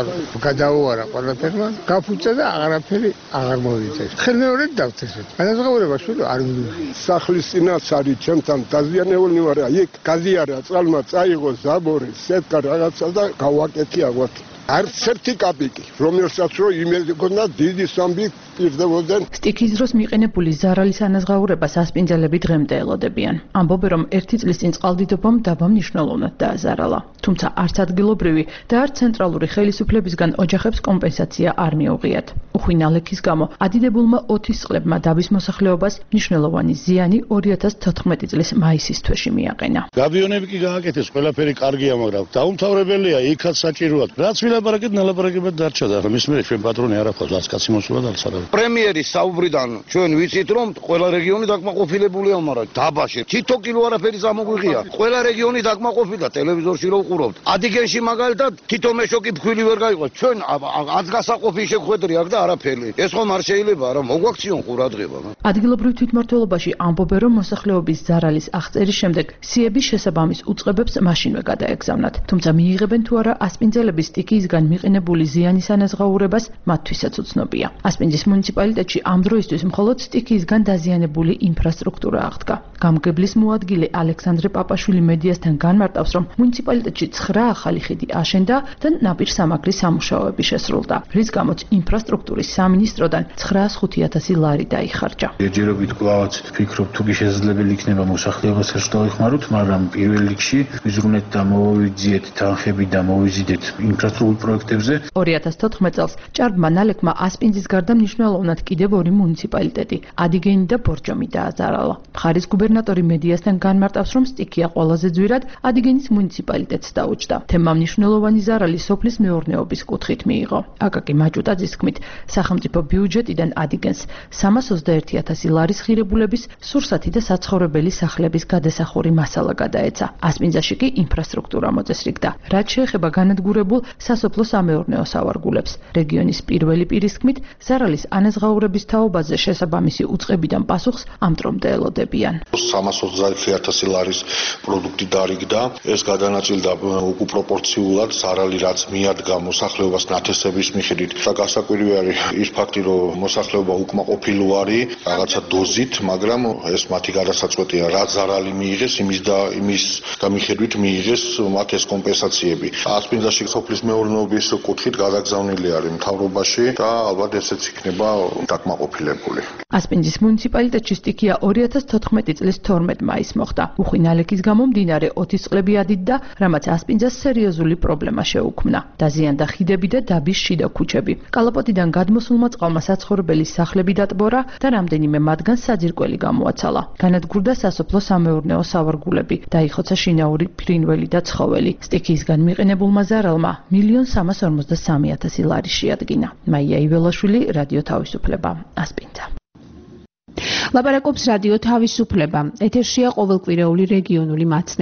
გადაუარა ყველაფერმა, გაფუჭა და აღარაფერი აღარ მოვიდეს. ხელმეორედ დავთესეთ. ანაზღაურება შვილო არ მივიღე. სახლის წინაც არის ჩემთან დაზიანებული ვარ, იქ გაზიარა, წყალმა წაიღო ზაბორი, სეტკა რაღაცა და გავაკეთე აღვათ. არც ერთი კაპიკი, რომელსაც რო იმედი გქონდა დიდი სამბი პირდებოდნენ. სტიქის დროს მიყენებული ზარალის ანაზღაურებას ასპინძელები დღემდე ელოდებიან. ამბობენ, რომ 1 წლის წინ წყალდიდობამ დაბა მნიშვნელოვნად დააზარალა. თუმცა არც ადგილობრივი და არც ცენტრალური ხელისუფლებისგან ოჯახებს კომპენსაცია არ მიუღიათ. უხვი ნალექის გამო ადიდებულმა ოთის წყლებმა დაბის მოსახლეობას მნიშვნელოვანი ზიანი 2014 წლის მაისის თვეში მიაყენა. გაბიონები კი გააკეთეს, ყველაფერი კარგია, მაგრამ დაუმთავრებელია, იქაც საჭიროა. რაც ვილაპარაკეთ, ნალაპარაკებად დარჩა და მის მერე ჩვენ პატრონი არ აქვს, რაც კაცი მოსულა და არა. პრემიერის საუბრიდან ჩვენ ვიცით, რომ ყველა რეგიონი დაკმაყოფილებულია, მაგრამ დაბაში თითო კილო არაფერი გამოგვიღია. ყველა რეგიონი დაკმაყოფილდა, ტელევიზორში რო ვყურავთ. ადიგენში მაგალითად თითო მეშოკი ფქვილი ვერ გაიყო. ჩვენ აცგასაყოფი შეხვედრი აქ და არაფერი. ეს ხომ არ შეიძლება, არა მოგვაქციონ ყურადღება. ადგილობრივ თვითმმართველობაში ამბობენ, რომ მოსახლეობის ზარალის აღწერის შემდეგ სიების შესაბამის უწყებებს მაშინვე გადაეგზავნათ. თუმცა მიიღებენ თუ არა ასპინძელების სტიქიისგან მიყენებული ზიანის ანაზღაურებას, მათთვისაც უცნობია. ასპინძის მუნიციპალიტეტში ამ დროისთვის მხოლოდ სტიქიისგან დაზიანებული ინფრასტრუქტურა აღდგა. გამგებლის მოადგილე ალექსანდრე პაპაშვილი მედიასთან განმარტავს, რომ მუნიციპალიტეტში 9 ახალი ხიდი აშენდა და ნაპირსამაგრის სამუშაოები შესრულდა, რის გამოც ინფრასტრუქტურის სამინისტროდან 905,000 ლარი დაიხარჯა. ჯერჯერობით კვლავაც ვფიქრობ, თუ შესაძლებელი იქნება მოსახლეობას ერთხელ დავიხმაროთ, მაგრამ პირველ რიგში ვიზრუნეთ და მოვიძიეთ თანხები და მოვიზიდეთ ინფრასტრუქტურულ პროექტებზე. 2014 წელს ჭარბმა ნალექმა ასპინძის გარდა მნიშვნელოვნად კიდევ 2 მუნიციპალიტეტი, ადიგენი და ბორჯომი დააზარალა. მხარის გუბერნატორი მედიასთან განმარტავს, რომ სტიქია ყველაზე ძვირად ადიგენის მუნიციპალიტეტს დაუჯდა. თემა მნიშვნელოვანი ზარალი სოფლის მეურნეობის კუთხით მიიღო. აკაკი მაჭუტაძის თქმით, სახელმწიფო ბიუჯეტიდან ადიგენს 321,000 ლარის ღირებულების სურსათი და საცხოვრებელი სახლების გადასახური მასალა გადაეცა. ასპინძაში კი ინფრასტრუქტურა მოწესრიგდა. რაც შეეხება განადგურებულ სასოფლო-სამეურნეო სავარგულებს, რეგიონის პირველი პირის თქმით, ზარალის ანაზღაურების თაობაზე შესაბამისი უწყებიდან პასუხს ამ დრომდე ელოდებიან. 320,000 ლარის პროდუქტი დარიგდა. ეს გადანაწილდა უკუპროპორციულად ზარალი, რაც მიადგა მოსახლეობას ნათესების მიხედვით. და გასაკვირი არის ის ფაქტი, რომ მოსახლეობა უკმაყოფილო არის რაღაცა დოზით, მაგრამ ეს მათი გადასაწყვეტია, რა ზარალი მიიღეს, იმის გამიხედვით მიიღეს მათ ეს კომპენსაციები. ასპინძაში სოფლის მეურნეობის კუთხით გადაგზავნილი არის მთავრობაში და ალბათ ესეც იქნება დაკმაყოფილებული. ასპინძის მუნიციპალიტეტში სტიქია 2014 წლის 12 მაისს მოხდა. უხვი ნალექის გამო მდინარე 20 წლები ადიდდა, რამაც ასპინძას სერიოზული პრობლემა შეუქმნა. დაზიანდა ხიდები და დაბის შიდა ქუჩები. კალაპოტიდან გადმოსულმა წყალმა საცხოვრებელი სახლები დატბორა და რამდენიმე მათგანს საძირკველი გამოაცალა. განადგურდა სასოფლო-სამეურნეო სავარგულები, დაიხოცა შინაური ფრინველი და ცხოველი. სტიქიისგან მიყენებულმა ზარალმა 1,343,000 ლარი შეადგინა. მაია იველაშვილი, რადიო თავისუფლება, ასპინძა. ლაპარაკობს რადიო თავისუფლება. ეთერშია ყოველკვირეული რეგიონული მაცნე.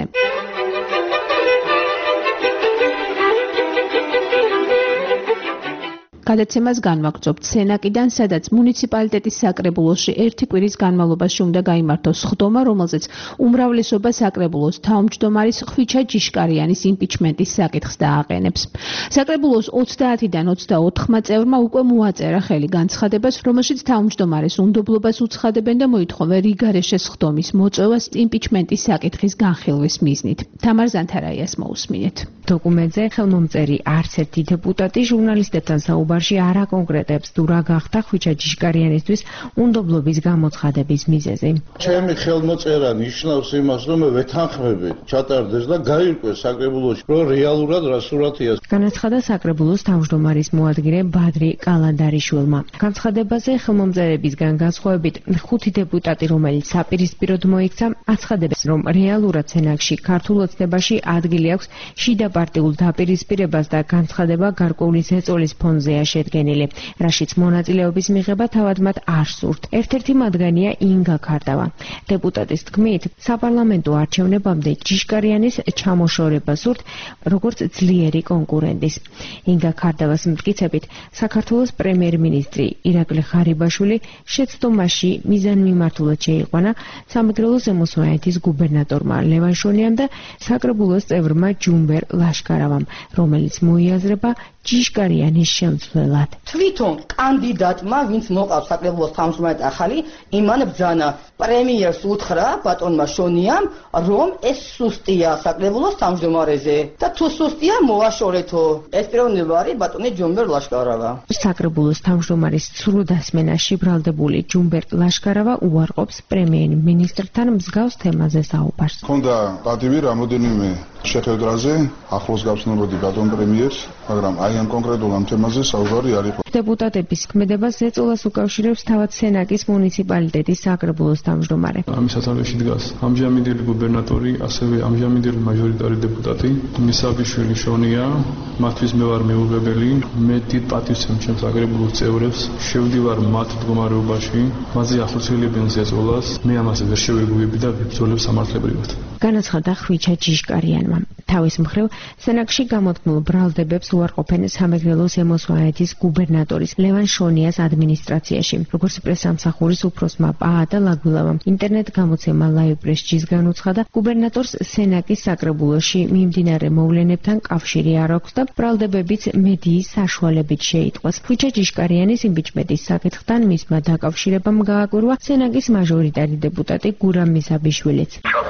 გადაცემას განვაგრძობთ სენაკიდან, სადაც მუნიციპალიტეტის საკრებულოში ერთი კვირის განმავლობაში უნდა გაიმართოს ხდომა, რომელზეც უმრავლესობა საკრებულოს თავმჯდომარის ხვიჩა ჯიშკარიანის იმპიჩმენტის საკითხს დააყენებს. საკრებულოს 30-დან 24 წევრმა უკვე მოაწერა ხელი განცხადებას, რომელშიც თავმჯდომარეს უნდობლობას უცხადებენ და მოითხოვენ რიგარეშეს ხდომის მოწევას იმპიჩმენტის საკითხის განხილვის მიზნით. თამარ ზანთარაიას მოусმინეთ. დოკუმენტზე ხელმომწერი არც ერთი დეპუტატი ჟურნალისტებთან საუბარში არ აკონკრეტებს თუ რა გახდა ხვიჩა ჯიშკარიანისთვის უნდობლობის გამოცხადების მიზეზი. ჩემი ხელმოწერა ნიშნავს იმას, რომ მე ვეთანხმები ჩატარდეს და გაირკვეს საკრებულოში, რომ რეალურად რა სურათია. განაცხადა საკრებულოს თავმჯდომარის მოადგილე ბადრი კალანდარიშვილმა. განცხადებაზე ხელმომწერებისგან განსხვავებით 5 დეპუტატი, რომელიც საპირისპიროდ მოიქცა, აცხადებს, რომ რეალურად სენაკში ქართულ ოცნებაში ადგილი აქვს შიდა პარტიულ დაპირისპირებას და განცხადება გარკვეული ზეწოლის ფონზეა შედგენილი, რაშიც მონაწილეობის მიღება თავად მათ არ სურთ. ერთ-ერთი მათგანია ინგა ქარდავა. დეპუტატის თქმით, საპარლამენტო არჩევნებამდე ჯიშკარიანის ჩამოშორება სურთ, როგორც ძლიერი კონკურენტის. ინგა ქარდავას მტკიცებით, საქართველოს პრემიერ-მინისტრი ირაკლი ღარიბაშვილი შეცდომაში მიზანმიმართულად შეიყვანა სამეგრელო ზემო სვანეთის გუბერნატორმა ლევან შონიამ და საკრებულოს წევრმა ჯუმბერ ლაშკარავამ, რომელიც მოიაზრება ჯიშკარიანის შემცვლელად. თვითონ კანდიდატმა, ვინც მოყავს საკრებულოს თავმჯდომარედ ახალი, იმან ბრძანა პრემიერს უთხრა ბატონმა შონიამ, რომ ეს სუსტია საკრებულოს თავმჯდომარეზე და თუ სუსტია მოაშორეთო. ეს პიროვნება არის ბატონი ჯუმბერ ლაშკარავა. საკრებულოს თავმჯდომარის სრუდასმენაში ბრალდებული ჯუმბერ ლაშკარავა უარყოფს პრემიერ-მინისტრთან მსგავს თემაზე საუბარს. ქონდა პატივი რამოდენიმე შეხვედრაზე ახლოს გავცნობოდი ბატონ პრემიერს, მაგრამ აი ამ კონკრეტულ ამ თემაზე საუბარი არ იყო. დეპუტატების ქმედებას ზეწოლას უკავშირებს თავად სენაკის მუნიციპალიტეტის საკრებულოს თავმჯდომარე. ამის სათავეში დგას ამჟამინდელი გუბერნატორი, ასევე ამჟამინდელი მაჟორიტარი დეპუტატი მისაბიშვილი შონია, მათთვის მე ვარ მეუღებელი, მე დიდ პატივს ჩემს საკრებულოს წევრებს, შევდივარ მათ მდგომარეობაში, მათზე ახორციელებენ ზეწოლას, მე ამაზე ვერ შევეგუები და ვიბრძოლებ სამართლებრივად. განაცხადა ხვიჩა ჯიშკარიანმა. თავის მხრივ, სენაკში გამოთქმულ ბრალდებებს უარყოფენ სამეგრელო ზემო სვანეთის გუბერნატორის ლევან შონიას ადმინისტრაციაში. როგორც პრესამსახურის უფროსმა პაატა ლაგვილავამ ინტერნეტ გამოცემა Live Press-ში განუცხადა, გუბერნატორს სენაკის საკრებულოში მიმდინარე მოვლენებთან კავშირი არ აქვს და ბრალდებებიც მედიის საშუალებით შეიტყვეს. ხვიჩა ჯიშკარიანის იმპიჩმენტის საკითხთან მისმა დაკავშირებამ გააკვირვა სენაკის მაჟორიტარი დეპუტატი გურამ მისაბიშვილიც.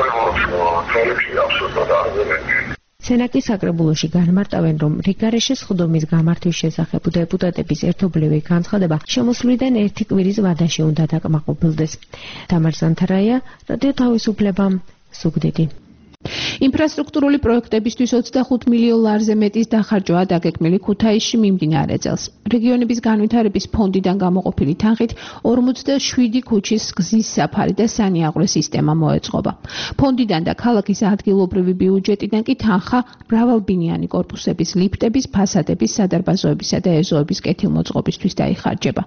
სენაკის საკრებულოში განმარტავენ, რომ რიგარეშეს ხდომის გამართვის შესახებ დეპუტატების ერთობლივი განცხადება შემოსვლიდან ერთი კვირის ვადაში უნდა დაკმაყოფილდეს. თამარ ზანთარაია, რადიო თავისუფლება, ზუგდიდი. ინფრასტრუქტურული პროექტებისთვის 25 მილიონ ლარზე მეტის დახარჯვაა დაგეგმილი ქუთაისში მიმდინარე წელს. რეგიონების განვითარების ფონდიდან გამოყოფილი თანხით 47 ქუჩის გზის საფარი და სანიაღვრე სისტემა მოეწყობა. ფონდიდან და ქალაქის ადგილობრივი ბიუჯეტიდან კი თანხა მრავალბინიანი კორპუსების ლიფტების, ფასადების, სადარბაზოებისა და ეზოების კეთილმოწყობისთვის დაიხარჯება.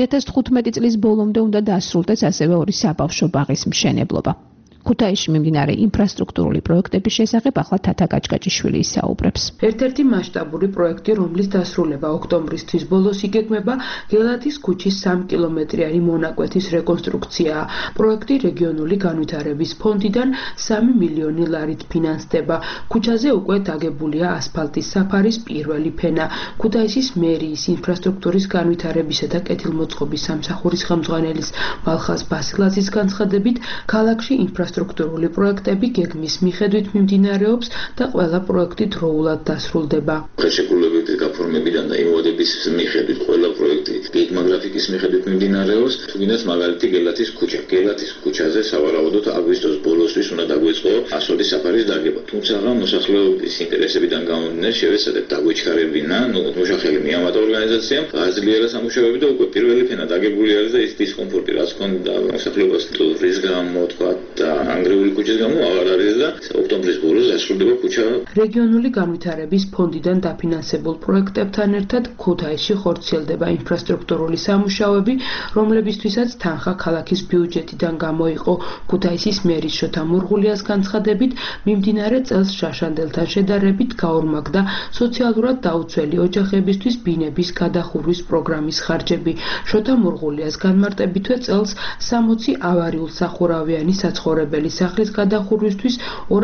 2015 წლის ბოლომდე უნდა დასრულდეს ასევე ორი საბავშვო ბაღის მშენებლობა. ქუთაისში მიმდინარე ინფრასტრუქტურული პროექტების შესახებ ახლა თათა კაჭკაჭიშვილი ისაუბრებს. ერთ-ერთი მასშტაბური პროექტი, რომლის დასრულება ოქტომბრის თვის ბოლოს იგეგმება, გელათის ქუჩის 3 კილომეტრიანი მონაკვეთის რეკონსტრუქციაა. პროექტი რეგიონული განვითარების ფონდიდან 3 მილიონი ლარით ფინანსდება. ქუჩაზე უკვე დაგებულია ასფალტის საფარის პირველი ფენა. ქუთაისის მერიის ინფრასტრუქტურის განვითარებისა და კეთილმოწყობის სამსახურის ხელმძღვანელის მალხაზ ბასილაძის განცხადებით, ქალაქში ინფრასტრუქტურული პროექტები გეგმის მიხედვით მიმდინარეობს და ყველა პროექტი დროულად დასრულდება. ხელშეკრულებითი გაფორმებიდან და იმოდების მიხედვით ყველა პროექტი გეგმაგრაფიკის მიხედვით მიმდინარეობს. თუნდაც მაგალითი გელათის ქუჩა. გელათის ქუჩაზე სავარაუდოდ აგვისტოს ბოლოსთვის უნდა დაგვეწყო ასფალტის საფარის დაგება. თუმცა მოსახლეობის ინტერესებიდან გამომდინარე შევეცადეთ დაგვეჩქარებინა, მოშახელი მიამატა ორგანიზაციამ, გააძლიერა სამუშაოები და უკვე პირველი ფენა დაგებული არის და ის დისკომფორტი რაც ქონდა მოსახლეობას რის გამო თქვა და ანგრეული ქუჩის გამო აღარ არის და ოქტომბრის ბოლოს დასრულდება ქუჩა. რეგიონული განვითარების ფონდიდან დაფინანსებულ პროექტებთან ერთად ქუთაისში ხორციელდება ინფრასტრუქტურული სამუშაოები, რომლებისთვისაც თანხა ქალაქის ბიუჯეტიდან გამოიყო. ქუთაისის მერის შოთა მურღულიას განცხადებით, მიმდინარე წელს შაშანდელთან შედარებით გაორმაგდა სოციალურად დაუცველი ოჯახებისთვის ბინების გადახურვის პროგრამის ხარჯები. შოთა მურღულიას განმარტებითვე წელს 60 ავარიულ-სახურავიანი საცხოვრებელი სახლის გადახურვისთვის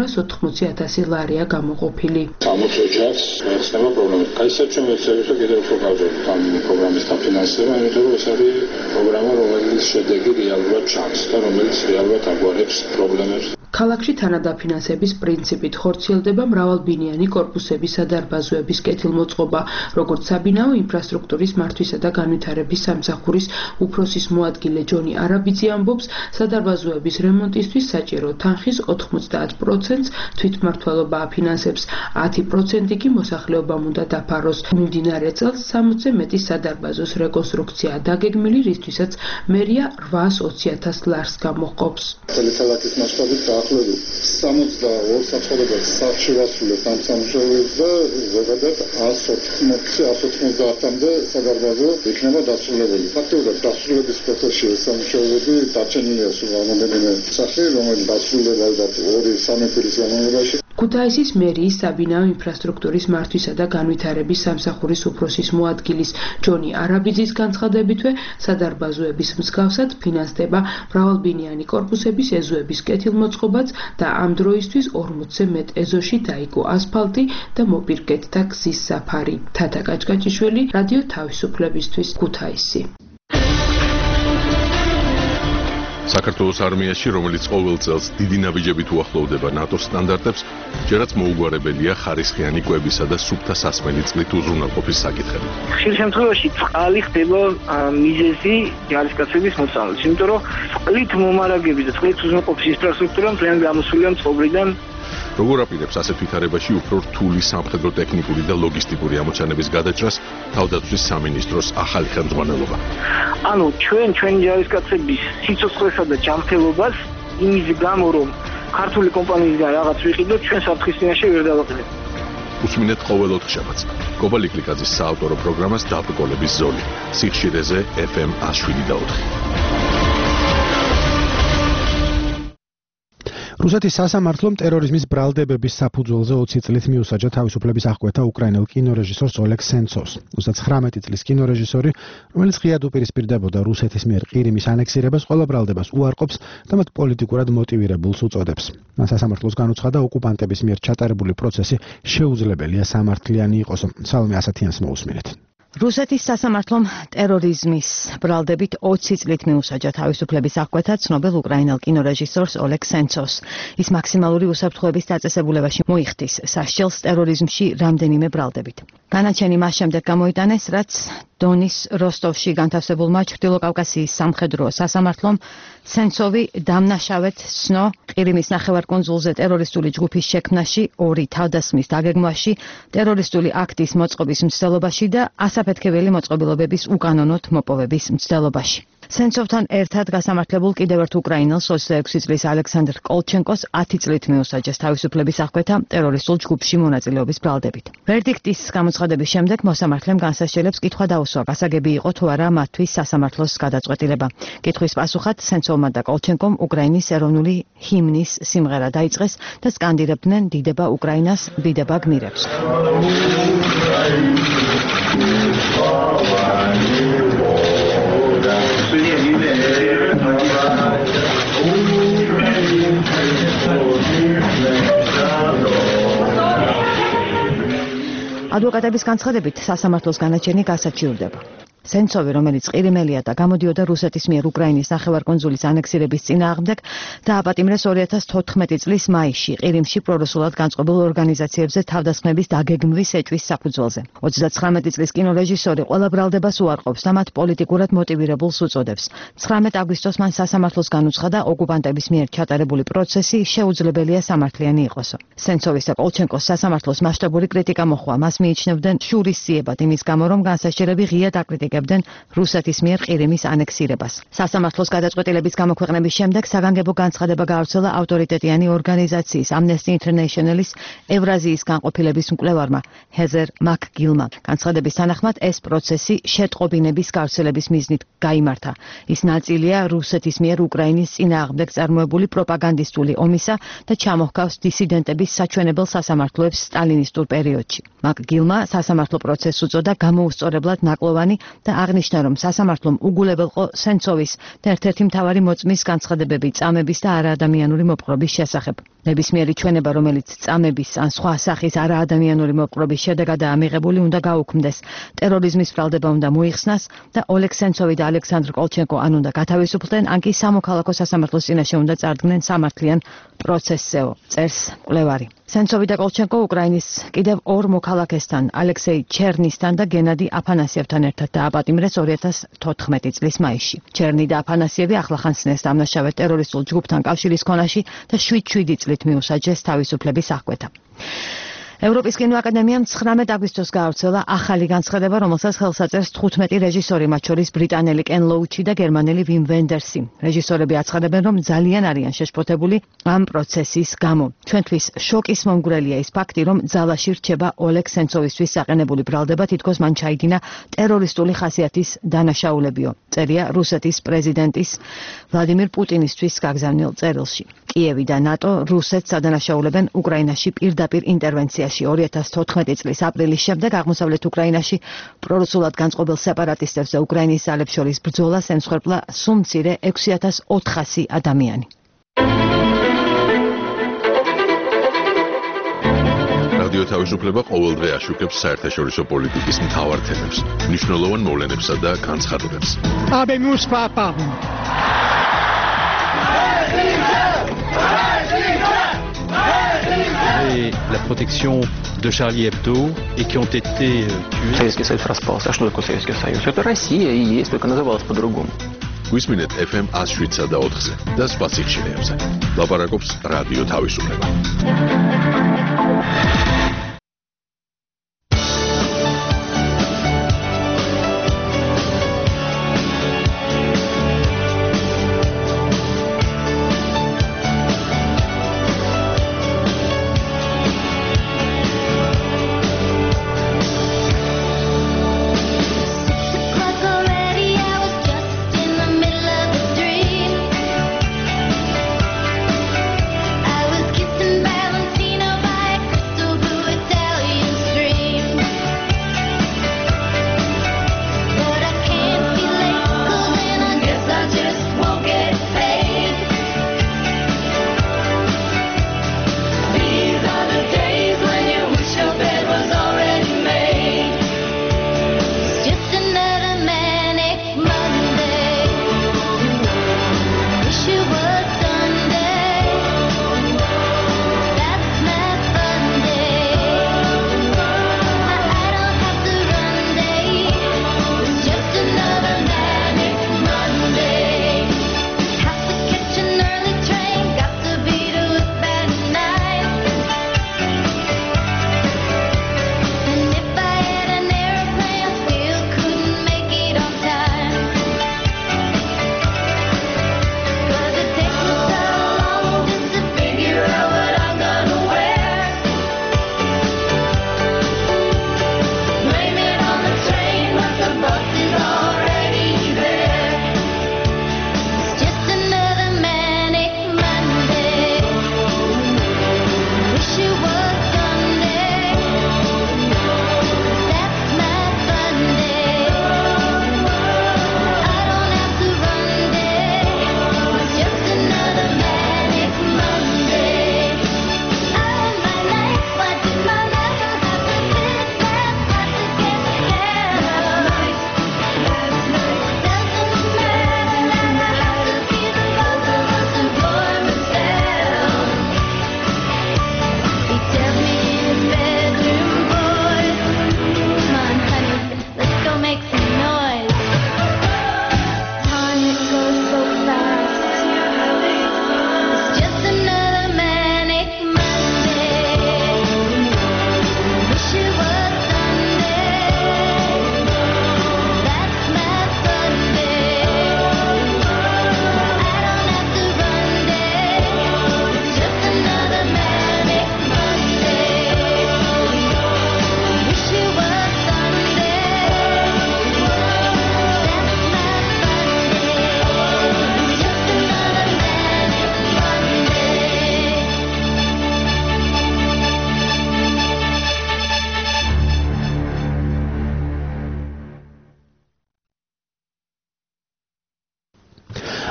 280,000 ლარია გამოყოფილი. 60 ოჯახს ეცნება პროგრამა. კაისად ჩვენ ვეცდებით რომ კიდევ უფრო გავზარდოთ ამ პროგრამის დაფინანსება, იმიტომ რომ ეს არის პროგრამა, რომელიც შედეგი რეალურად ჩანს და რომელიც რეალურად აგვარებს პრობლემებს. ქალაქში თანადაფინანსების პრინციპით ხორციელდება მრავალბინიანი კორპუსების სადარბაზოების კეთილმოწყობა, როგორც საბინაო ინფრასტრუქტურის მართვისა და განვითარების სამსახურის უფროსის მოადგილე ჯონი არაბიძე ამბობს, სადარბაზოების რემონტისთვის საჭირო თანხის 90%-ს თვითმმართველობა აფინანსებს, 10% კი მოსახლეობამ უნდა დაფაროს. მიმდინარე წელს 60-ზე მეტი სადარბაზოს რეკონსტრუქცია დაგეგმილი, რისთვისაც მერია 820,000 ლარს გამოჰყოფს. ქალაქის მასშტაბით დაახლოებით 62 საცხოვრებელ სახლში ვასრულებთ ამ სამუშაოებს და ზოგადად 180-190-მდე სადარბაზო იქნება დასრულებული. ფაქტობრივად დასრულების პროცესში ეს სამუშაოები დარჩენილია სულ რამდენიმე სახლი, რომელიც დასრულდება ალბათ 2-3 წლის განმავლობაში. ქუთაისის მერიის საბინაო ინფრასტრუქტურის მართვისა და განვითარების სამსახურის უფროსის მოადგილის ჯონი არაბიძის განცხადებითვე, სადარბაზოების მსგავსად ფინანსდება მრავალბინიანი კორპუსების ეზოების კეთილმოწყობაც და ამ დროისთვის 40-ზე მეტ ეზოში დაიგო ასფალტი და მოპირკეთდა გზის საფარი. თათა კაჭკაჭიშვილი, რადიო თავისუფლებისთვის, ქუთაისი. საქართველოს არმიაში, რომელიც ყოველ წელს დიდი ნაბიჯებით უახლოვდება ნატოს სტანდარტებს, ჯერაც მოუგვარებელია ხარისხიანი კვებისა და სუფთა სასმელი წყლით უზრუნველყოფის საკითხები. ხშირ შემთხვევაში წყალი ხდება მიზეზი ჯარისკაცების მოწამვლის, იმიტომ რომ წყლით მომარაგების და წყლით უზრუნველყოფის ინფრასტრუქტურა მთლიანად გამოსულია წყობრიდან. როგორ აპირებს ასეთ ვითარებაში უფრო რთული სამხედრო ტექნიკური და ლოგისტიკური ამოცანების გადაჭრას თავდაცვის სამინისტროს ახალი ხელმძღვანელობა? ანუ ჩვენი ჯარისკაცების სიცოცხლესა და ჯანმრთელობას იმის გამო, რომ ქართული კომპანიისგან რაღაც ვიყიდოთ, ჩვენ საფრთხის წინაშე ვერ დავაყენებთ. უსმინეთ ყოველ ოთხშაბათს. კობა ლიკლიკაძის საავტორო პროგრამას დაბრკოლების ზოლი. სიხშირეზე FM 107.4. რუსეთის სასამართლომ ტერორიზმის ბრალდებების საფუძველზე 20 წლით მიუსაჯა თავისუფლების აღკვეთა უკრაინელ კინორეჟისორს ოლეგ სენცოვს. 39 წლის კინორეჟისორი, რომელიც ღიად უპირისპირდებოდა რუსეთის მიერ ყირიმის ანექსირებას, ყველა ბრალდებას უარყოფს და მათ პოლიტიკურად მოტივირებულს უწოდებს. მან სასამართლოს განუცხადა, ოკუპანტების მიერ ჩატარებული პროცესი შეუძლებელია სამართლიანი იყოს. სალომე ასათიანს მოусმინეთ. რუსეთის სასამართლომ ტერორიზმის ბრალდებით 20 წლით მიუსაჯა თავისუფლების აღკვეთა ცნობილ უკრაინელ კინორეჟისორს ოლეგ სენცოვს. ის მაქსიმალური უსაფრთხოების დაწესებულებაში მოიხდის სასჯელს ტერორიზმში რამდენიმე ბრალდებით. განაჩენი მას შემდეგ გამოიტანეს, რაც დონის როსტოვში განთავსებულმა ჩრდილო კავკასიის სამხედრო სასამართლომ სენცოვი დამნაშავედ ცნო ყირიმის ნახევარკუნძულზე ტერორისტული ჯგუფის შექმნაში, 2 თავდასხმის დაგეგმვაში, ტერორისტული აქტის მოწყობის მცდელობაში და ასაფეთქებელი მოწყობილობების უკანონოდ მოპოვების მცდელობაში. სენცოვთან ერთად გასამართლებულ კიდევ ერთ უკრაინელს 26 წლის ალექსანდრ კოლჩენკოს 10 წლით მიუსაჯეს თავისუფლების აღკვეთა ტერორისტულ ჯგუფში მონაწილეობის ბრალდებით. ვერდიქტის გამოცხადების შემდეგ მოსამართლემ განსასჯელებს კითხვა დაუსვა, გასაგები იყო თუ არა მათთვის სასამართლოს გადაწყვეტილება. კითხვის პასუხად სენცოვმა და კოლჩენკომ უკრაინის ეროვნული ჰიმნის სიმღერა დაიწყეს და სკანდირებდნენ დიდება უკრაინას, დიდება გმირებს. ადვოკატების განცხადებით სასამართლოს განაჩენი გასაჩივრდება. სენცოვი, რომელიც ყირიმელია და გამოდიოდა რუსეთის მიერ უკრაინის ნახევარკუნძულის ანექსირების წინააღმდეგ, დააპატიმრეს 2014 წლის მაისში ყირიმში პრორუსულად განწყობილ ორგანიზაციებზე თავდასხმების დაგეგმვის ეჭვის საფუძველზე. 39 წლის კინორეჟისორი ყველა ბრალდებას უარყოფს და მათ პოლიტიკურად მოტივირებულს უწოდებს. 19 აგვისტოს მან სასამართლოს განუცხადა, ოკუპანტების მიერ ჩატარებული პროცესი შეუძლებელია სამართლიანი იყოსო. სენცოვის და კოლჩენკოს სასამართლოს მასშტაბური კრიტიკა მოჰყვა. მას მიიჩნევდნენ შურისძიებად იმის გამო, რომ განსაჯელები ღიად აკრიტიკებდნენ რუსეთის მიერ ყირიმის ანექსირებას. სასამართლოს გადაწყვეტილების გამოქვეყნების შემდეგ საგანგებო განცხადება გაავრცელა ავტორიტეტიანი ორგანიზაციის Amnesty International-ის ევრაზიის განყოფილების მკვლევარმა ჰეზერ მაკგილმა. განცხადების თანახმად ეს პროცესი შეტყობინების გავრცელების მიზნით გაიმართა. ის ნაწილია რუსეთის მიერ უკრაინის წინააღმდეგ წარმოებული პროპაგანდისტული ომისა და ჩამოჰგავს დისიდენტების საჩვენებელ სასამართლოებს სტალინისტურ პერიოდში. მაკგილმა სასამართლო პროცესს უწოდა გამოუსწორებლად ნაკლოვანი და აღნიშნა, რომ სასამართლომ უგულებელყო სენცოვის და ერთ-ერთი მთავარი მოწმის განცხადებები წამების და არაადამიანური მოპყრობის შესახებ. ნებისმიერი ჩვენება, რომელიც წამების ან სხვა სახის არაადამიანური მოპყრობის შედეგადაა მიღებული, უნდა გაუქმდეს. ტერორიზმის ბრალდება უნდა მოიხსნას და ოლეგ სენცოვი და ალექსანდრ კოლჩენკო ან უნდა გათავისუფლდნენ, ან კი სამოქალაქო სასამართლოს წინაშე უნდა წარდგნენ სამართლიან პროცესსეო, წერს მკვლევარი. სენცოვი და კოლჩენკო უკრაინის კიდევ 2 მოქალაქესთან, ალექსეი ჩერნისთან და გენადი აფანასიევთან ერთად დააპატიმრეს 2014 წლის მაისში. ჩერნი და აფანასიევი ახლახანს დამნაშავედ ტერორისტულ ჯგუფთან კავშირის ქონაში და 7 წლით მიუსაჯეს თავისუფლების აღკვეთა. ევროპის კინოაკადემიამ 19 აგვისტოს გაავრცელა ახალი განცხადება, რომელსაც ხელს აწერს 15 რეჟისორი, მათ შორის ბრიტანელი კენ ლოუჩი და გერმანელი ვიმ ვენდერსი. რეჟისორები აცხადებენ, რომ ძალიან არიან შეშფოთებული ამ პროცესის გამო. ჩვენთვის შოკის მომგვრელია ის ფაქტი, რომ ძალაში რჩება ოლეგ სენცოვისთვის საყენებული ბრალდება, თითქოს მან ჩაიდინა ტერორისტული ხასიათის დანაშაულებიო. წერია რუსეთის პრეზიდენტის ვლადიმირ პუტინისთვის გაგზავნილ წერილში. კიევი და ნატო რუსეთს ადანაშაულებენ უკრაინაში პირდაპირ ინტერვენციაში. 2014 წლის აპრილის შემდეგ აღმოსავლეთ უკრაინაში პრორუსულად განწყობილ სეპარატისტებს და უკრაინის ძალებს შორის ბრძოლას ემსხვერპლა სულ მცირე 6400 ადამიანი. რადიო თავისუფლება ყოველდღე აშუქებს საერთაშორისო პოლიტიკის მთავარ თემებს, მნიშვნელოვან მოვლენებსა და განცხადებებს. La protection de Charlie Hebdo et qui ont été tués. Советский Союз распался. А что такое Советский Союз? Это Россия и есть, только называлась по-другому. Გვისმინეთ FM 107 და 4-ზე და სხვა სიხშირეებზე. ლაპარაკობს რადიო თავისუფლება. Valentine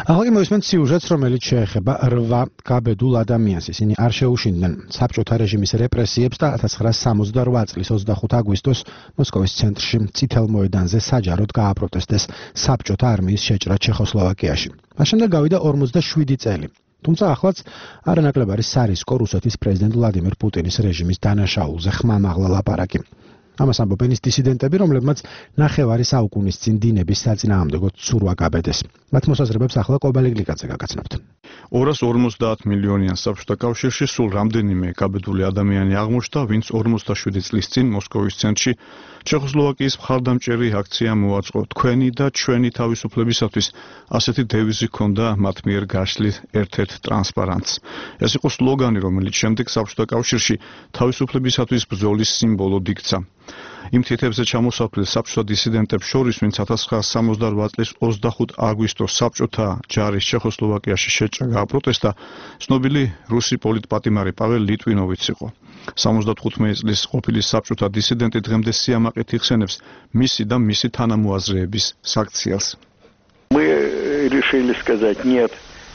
ახლა მოისმენთ სიუჟეტს, რომელიც შეეხება 8 გაბედულ ადამიანს. ისინი არ შეუშინდნენ საბჭოთა რეჟიმის რეპრესიებს და 1968 წლის 25 აგვისტოს მოსკოვის ცენტრში წითელ მოედანზე საჯაროდ გააპროტესტეს საბჭოთა არმიის შეჭრა ჩეხოსლოვაკიაში. მას შემდეგ გავიდა 47 წელი. თუმცა ახლაც არანაკლებ არის სარისკო რუსეთის პრეზიდენტ ვლადიმერ პუტინის რეჟიმის დანაშაულზე ხმამაღლა ლაპარაკი. ამას ამბობენ ის დისიდენტები, რომლებმაც ნახევარი საუკუნის წინ დინების საწინააღმდეგო ცურვა გაბედეს. მათ მოსაზრებებს ახლა ყოფილი გლიკაძე გაგაცნობთ. 250 მილიონიან საბჭოთა კავშირში სულ რამდენიმე გაბედული ადამიანი აღმოჩნდა, ვინც 47 წლის წინ მოსკოვის ცენტრში ჩეხოსლოვაკიის მხარდამჭერი აქცია მოაწყო. თქვენი და ჩვენი თავისუფლებისათვის ასეთი დევიზი ჰქონდა მათ მიერ გაშლილ ერთ-ერთ ტრანსპარანტს. ეს იყო სლოგანი, რომელიც შემდეგ საბჭოთა კავშირში თავისუფლებისათვის ბრძოლის სიმბოლოდ იქცა. იმ თითებზე ჩამოსაფრთხილ საბჭოთა დისიდენტებს შორის, ვინც 1968 წლის 25 აგვისტოს საბჭოთა ჯარის ჩეხოსლოვაკიაში შეჭრა გააპროტესტა, ცნობილი რუსი პოლიტპატიმარი პაվել ლიტვინოვიც იყო. 75 წლის ყოფილი საბჭოთა დისიდენტი დღემდე სიამაყით იხსენებს მისი და მისი თანამოაზრეების საქციელს. Мы решили сказать нет,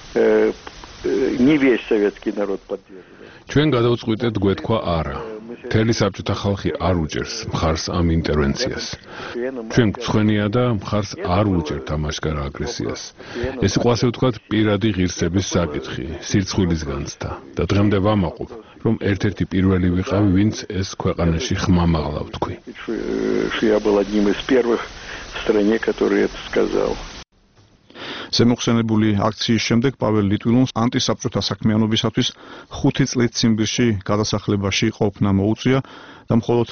не весь советский народ поддерживает. ჩვენ გადავწყვიტეთ გვეთქვა არა. მთელი საბჭოთა ხალხი არ უჭერს მხარს ამ ინტერვენციას. ჩვენ გწვენია და მხარს არ უჭერთ ამ აშკარა აგრესიას. ეს იყო ასე ვთქვათ პირადი ღირსების საკითხი, სირცხვილის განცდა და დღემდე ვამაყობ, რომ ერთ-ერთი პირველი ვიყავი, ვინც ეს ქვეყანაში ხმამაღლა ვთქვი. Я был одним из первых в стране, который это сказал. ზემოხსენებული აქციის შემდეგ პაվել ლიტვინოვს ანტისაბჭოთა საქმიანობისათვის 5 წლით ციმბირში გადასახლებაში ყოფნა მოუწია და მხოლოდ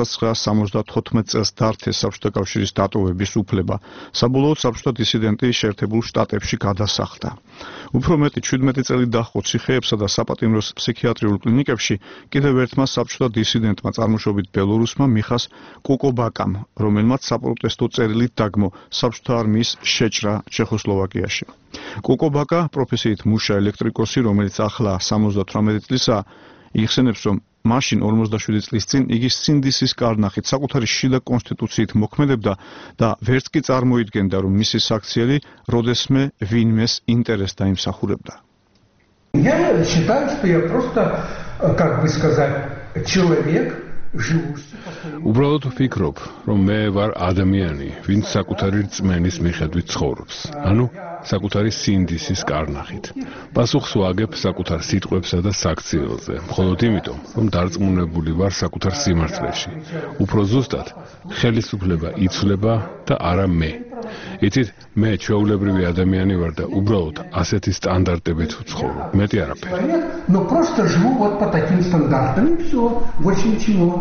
1974 წელს დართეს საბჭოთა კავშირის დატოვების უფლება. საბოლოოდ საბჭოთა დისიდენტი შეერთებულ შტატებში გადასახლდა. უფრო მეტი 17 წელი დაჰყო ციხეებსა და საპატიმროს ფსიქიატრიულ კლინიკებში კიდევ ერთმა საბჭოთა დისიდენტმა წარმოშობით ბელორუსმა მიხას კუკობაკამ, რომელმაც საპროტესტო წერილით დაგმო საბჭოთა არმიის შეჭრა ჩეხოსლოვაკიაში. კუკობაკა პროფესიით მუშა ელექტრიკოსი, რომელიც ახლა 78 წლისაა, იხსენებს, რომ მაშინ 47 წლის წინ იგი სინდისის კარნახით საკუთარი შიდა კონსტიტუციით მოქმედებდა და ვერც კი წარმოიდგენდა, რომ მისი საქციელი როდესმე ვინმეს ინტერესს დაიმსახურებდა. Я считаю, что я просто, как бы сказать, человек, живущий. უბრალოდ ვფიქრობ, რომ მე ვარ ადამიანი, ვინც საკუთარი რწმენის მიხედვით ცხოვრობს. ანუ საკუთარი სინდისის კარნახით. პასუხს ვაგებ საკუთარ სიტყვებსა და საქციელზე, მხოლოდ იმიტომ, რომ დარწმუნებული ვარ საკუთარ სიმართლეში. უფრო ზუსტად, ხელისუფლება იცვლება და არა მე. იცით, მე ჩვეულებრივი ადამიანი ვარ და უბრალოდ ასეთი სტანდარტებით ვცხოვრობ. მეტი არაფერი. Но просто живу вот по таким стандартам и всё, больше ничего.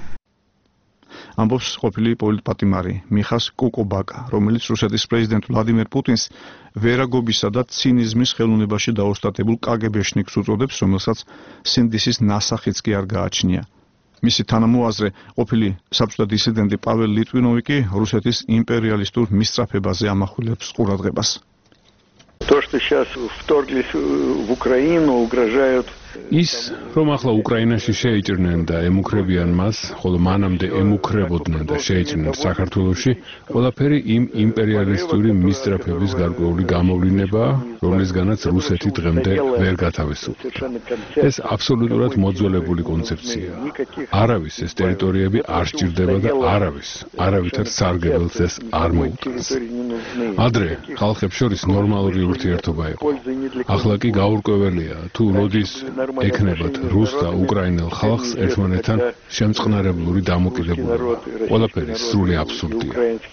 ამბობს ყოფილი პოლიტპატიმარი მიხას კუკობაკა, რომელიც რუსეთის პრეზიდენტ ვლადიმერ პუტინს ვერაგობისა და ცინიზმის ხელოვნებაში დაოსტატებულ კგბ-შნიკს უწოდებს, რომელსაც სინდისის ნასახიც კი არ გააჩნია. მისი თანამოაზრე ყოფილი საბჭოთა დისიდენტი პაվել ლიტვინოვი კი რუსეთის იმპერიალისტურ მისწრაფებაზე ამახვილებს ყურადღებას. То, что сейчас вторглись в Украину, угрожают ის, რომ ახლა უკრაინაში შეიჭრნენ და ემუქრებიან მას, ხოლო მანამდე ემუქრებოდნენ და შეიჭრნენ საქართველოში, ყველაფერი იმ იმპერიალისტური მისწრაფების გარკვეული გამოვლინებაა, რომლისგანაც რუსეთი დღემდე ვერ გათავისუფლდა. ეს აბსოლუტურად მოძველებული კონცეფციაა. არავის ეს ტერიტორიები არ სჭირდება და არავითარ სარგებელს ეს არ მოუტანს. ადრე ხალხებს შორის ნორმალური ურთიერთობა იყო. ახლა კი გაურკვეველია, თუ როდის ეკნებათ რუს და უკრაინელ ხალხს ერთმანეთთან შემწყნარებლური დამოკიდებულება. ყველაფერი სრული აბსურდია.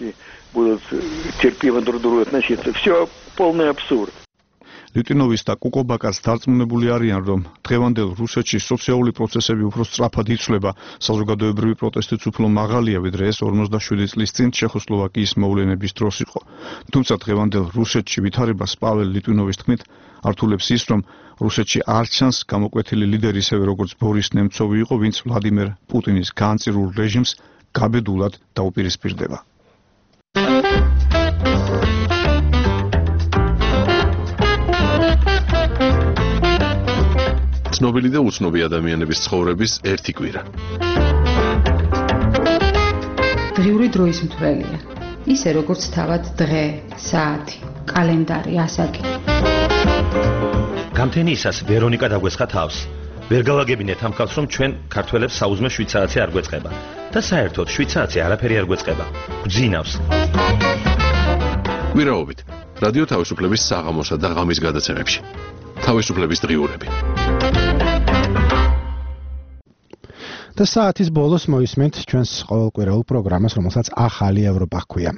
ლიტვინოვის და კუკობაკას დარწმუნებული არიან, რომ დღევანდელ რუსეთში სოციალური პროცესები უფრო სწრაფად იცვლება, საზოგადოებრივი პროტესტიც უფრო მაღალია, ვიდრე ეს 47 წლის წინ ჩეხოსლოვაკიის მოვლენების დროს იყო. თუმცა დღევანდელ რუსეთში ვითარებას პაվել ლიტვინოვის თქმით ართულებს ის, რომ რუსეთში არ ჩანს გამოკვეთილი ლიდერი ისევე როგორც ბორის ნემცოვი იყო, ვინც ვლადიმერ პუტინის განწირულ რეჟიმს გაბედულად დაუპირისპირდება. ცნობილი და უცნობი ადამიანების ცხოვრების ერთი კვირა. დღიური დროის მთვრელია. ისე როგორც თავად დღე, საათი, კალენდარი, ასაკი. გამთენიისას ვერონიკა დაგვესხა თავს. ვერ გავაგებინეთ ამ ხალხს, რომ ჩვენ ქართველებს საუზმე 7 საათი არ გვეწყება და საერთოდ 7 საათი არაფერი არ გვეწყება. გძინავს. გვირაობით რადიო თავისუფლების საღამოსა და ღამის გადაცემებში. თავისუფლების დღიურები. და საათის ბოლოს მოისმენთ ჩვენს ყოველკვირეულ პროგრამას, რომელსაც ახალი ევროპა ჰქვია.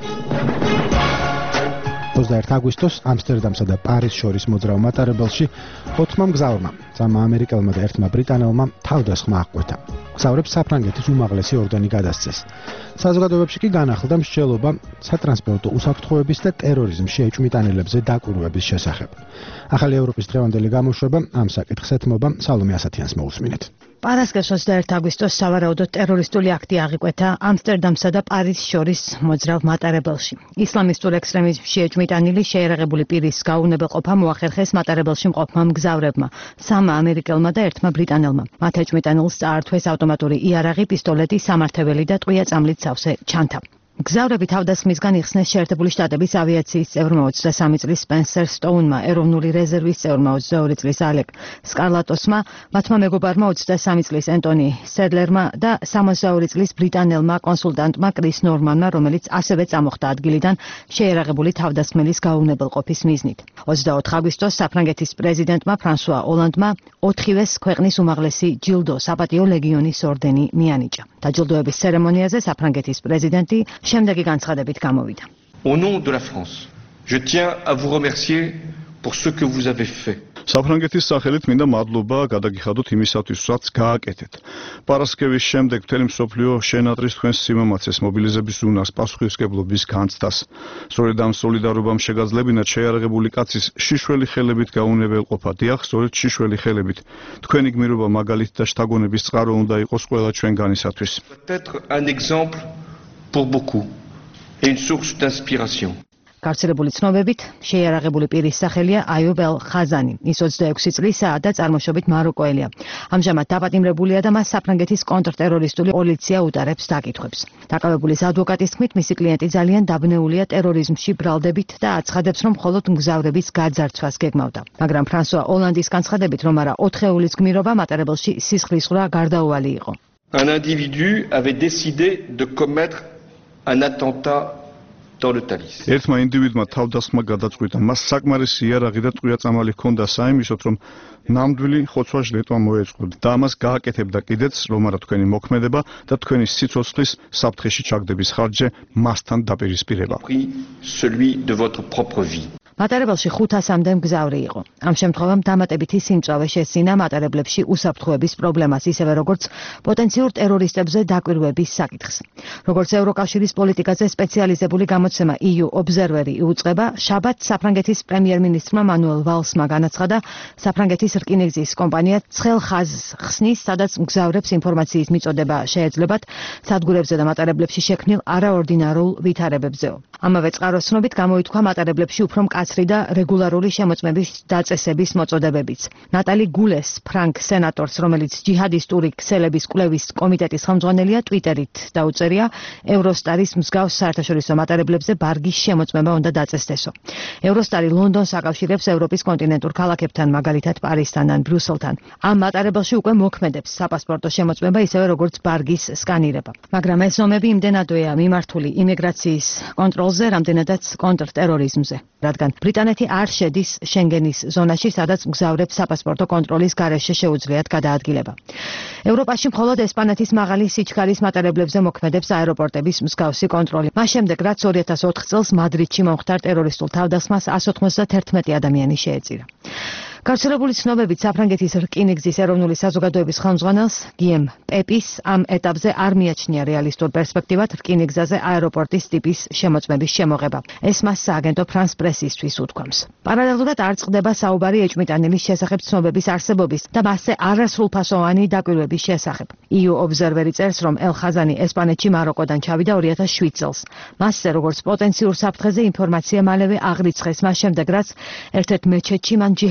21 აგვისტოს ამსტერდამსა და პარიზს შორის მოძრავ მატარებელში 4 მგზავრმა, 3 ამერიკელმა და 1 ბრიტანელმა თავდასხმა აღკვეთა. მგზავრებს საფრანგეთის უმაღლესი ორდენი გადასცეს. საზოგადოებაში კი განახლდა მსჯელობა სატრანსპორტო უსაფრთხოების და ტერორიზმში ეჭვმიტანილებზე დაკვირვების შესახებ. ახალი ევროპის დღევანდელი გამოშვება ამ საკითხს ეთმობა სალომე ასათიანს მოусმინეთ. პარასკევს 21 აგვისტოს სავარაუდოდ ტერორისტული აქტი აღიკვეთა ამსტერდამსა და პარიზს შორის მოძრავ მატარებელში. ისლამისტურ ექსტრემიზმში ეჭვმიტანილი შეერაღებული პირის გაუნებელყოფა მოახერხეს მატარებელში მყოფმა მგზავრებმა, 3 ამერიკელმა და 1 ბრიტანელმა. მათ ეჭვმიტანილს წაართვეს ავტომატური იარაღი, პისტოლეტი, სამართებელი და ტყვია წამლით სავსე ჩანთა. მგზავრები თავდასხმისგან იხსნეს შეერთებული შტატების ავიაციის წევრმა 23 წლის სპენსერ სტოუნმა, ეროვნული რეზერვის წევრმა 22 წლის ალეკ სკარლატოსმა, მათმა მეგობარმა 23 წლის ენტონი სედლერმა და 62 წლის ბრიტანელმა კონსულტანტმა კრის ნორმანმა, რომელიც ასევე წამოხდა ადგილიდან შეერაღებული თავდასხმელის გაუნებელყოფის მიზნით. 24 აგვისტოს საფრანგეთის პრეზიდენტმა ფრანსუა ოლანდმა 4-ვეს ქვეყნის უმაღლესი ჯილდო საპატიო ლეგიონის ორდენი მიანიჭა. დაჯილდოების ცერემონიაზე საფრანგეთის პრეზიდენტი შემდეგი განცხადებით გამოვიდა. Au nom de la France, je tiens à vous remercier pour ce que vous avez fait. საფრანგეთის სახელით მინდა მადლობა გადაგიხადოთ იმისათვის, რაც გააკეთეთ. პარასკევის შემდეგ მთელი მსოფლიო შენატრს თქვენს სიმამაცეს, მობილიზების უნარს, პასუხისმგებლობის განცდას. სწორედ ამ სოლიდარობამ შეგაძლებინათ შეიარაღებული კაცის შიშველი ხელებით გაუნებელყოფა. დიახ, სწორედ შიშველი ხელებით. თქვენი გმირობა მაგალითი და შთაგონების წყარო უნდა იყოს ყველა ჩვენგანისათვის. Peut-être un exemple pour beaucoup et une source d'inspiration. გავრცელებული ცნობებით, შეიარაღებული პირის სახელია აიუბ ელ ხაზანი. ის 26 წლისაა და წარმოშობით მაროკოელია. ამჟამად დაპატიმრებულია და მას საფრანგეთის კონტრტერორისტული პოლიცია უტარებს დაკითხვებს. დაკავებულის ადვოკატის თქმით, მისი კლიენტი ძალიან დაბნეულია ტერორიზმში ბრალდებით და აცხადებს, რომ მხოლოდ მგზავრების გაძარცვას გეგმავდა. მაგრამ ფრანსუა ოლანდის განცხადებით, რომ არა 4-ეულის გმირობა მატარებელში სისხლისღვრა გარდაუვალი იყო. Un individu avait décidé de commettre un attentat dans le Thalys. ერთმა ინდივიდმა თავდასხმა გადაწყვიტა. მას საკმარისი იარაღი და ტყვია წამალი ჰქონდა საიმისოდ, რომ ნამდვილი ხოცვა-ჟლეტვა მოეწყო და ამას გააკეთებდა კიდეც, რომ არა თქვენი მოქმედება და თქვენი სიცოცხლის საფრთხეში ჩაგდების ხარჯზე მასთან დაპირისპირება. Celui de votre propre vie. მატარებელში 500-მდე მგზავრი იყო. ამ შემთხვევამ დამატებითი სიმწვავე შესძინა მატარებლებში უსაფრთხოების პრობლემას, ისევე როგორც პოტენციურ ტერორისტებზე დაკვირვების საკითხს. როგორც ევროკავშირის პოლიტიკაზე სპეციალიზებული გამოცემა EU Observer-ი იუწყება, შაბათს საფრანგეთის პრემიერ-მინისტრმა მანუელ ვალსმა განაცხადა, საფრანგეთის რკინიგზის კომპანია ცხელ ხაზს ხსნის, სადაც მგზავრებს ინფორმაციის მიწოდება შეეძლებათ სადგურებზე და მატარებლებში შექმნილ არაორდინარულ ვითარებებზეო. ამავე წყაროს ცნობით გამოითქვა მატარებლებში უფრო მკაცრი და რეგულარული შემოწმების დაწესების მოწოდებებიც. ნატალი გულეს, ფრანკ სენატორს, რომელიც ჯიჰადისტური ქსელების კვლევის კომიტეტის ხელმძღვანელია, ტვიტერით დაუწერია, ევროსტარის მსგავს საერთაშორისო მატარებლებზე ბარგის შემოწმება უნდა დაწესდესო. ევროსტარი ლონდონს აკავშირებს ევროპის კონტინენტურ ქალაქებთან, მაგალითად პარიზთან ან ბრიუსელთან. ამ მატარებელში უკვე მოქმედებს საპასპორტო შემოწმება, ისევე როგორც ბარგის სკანირება. მაგრამ ეს ზომები იმდენადვეა მიმართული იმიგრაციის კონტროლზე, რამდენადაც კონტრტერორიზმზე. რადგან ბრიტანეთი არ შედის შენგენის ზონაში, სადაც მგზავრებს საპასპორტო კონტროლის გარეშე შეუძლიათ გადაადგილება. ევროპაში მხოლოდ ესპანეთის მაღალი სიჩქარის მატარებლებზე მოქმედებს აეროპორტების მსგავსი კონტროლი. მას შემდეგ, რაც 2004 წელს მადრიდში მომხდარ ტერორისტულ თავდასხმას 191 ადამიანი შეეწირა. გავრცელებული ცნობებით საფრანგეთის რკინიგზის ეროვნული საზოგადოების ხელმძღვანელს გიემ პეპის ამ ეტაპზე არ მიაჩნია რეალისტურ პერსპექტივად რკინიგზაზე აეროპორტის ტიპის შემოწმების შემოღება. ეს მას სააგენტო ფრანს პრესისთვის უთქვამს. პარალელურად არ წყდება საუბარი ეჭვმიტანილის შესახებ ცნობების არსებობის და მასზე არასრულფასოვანი დაკვირვების შესახებ. EU Observer-ი წერს, რომ ელ ხაზანი ესპანეთში მაროკოდან ჩავიდა 2007 წელს. მასზე როგორც პოტენციურ საფრთხეზე ინფორმაცია მალევე აღრიცხეს, მას შემდეგ რაც ერთ-ერთ მეჩეთში მან ჯიჰადისტური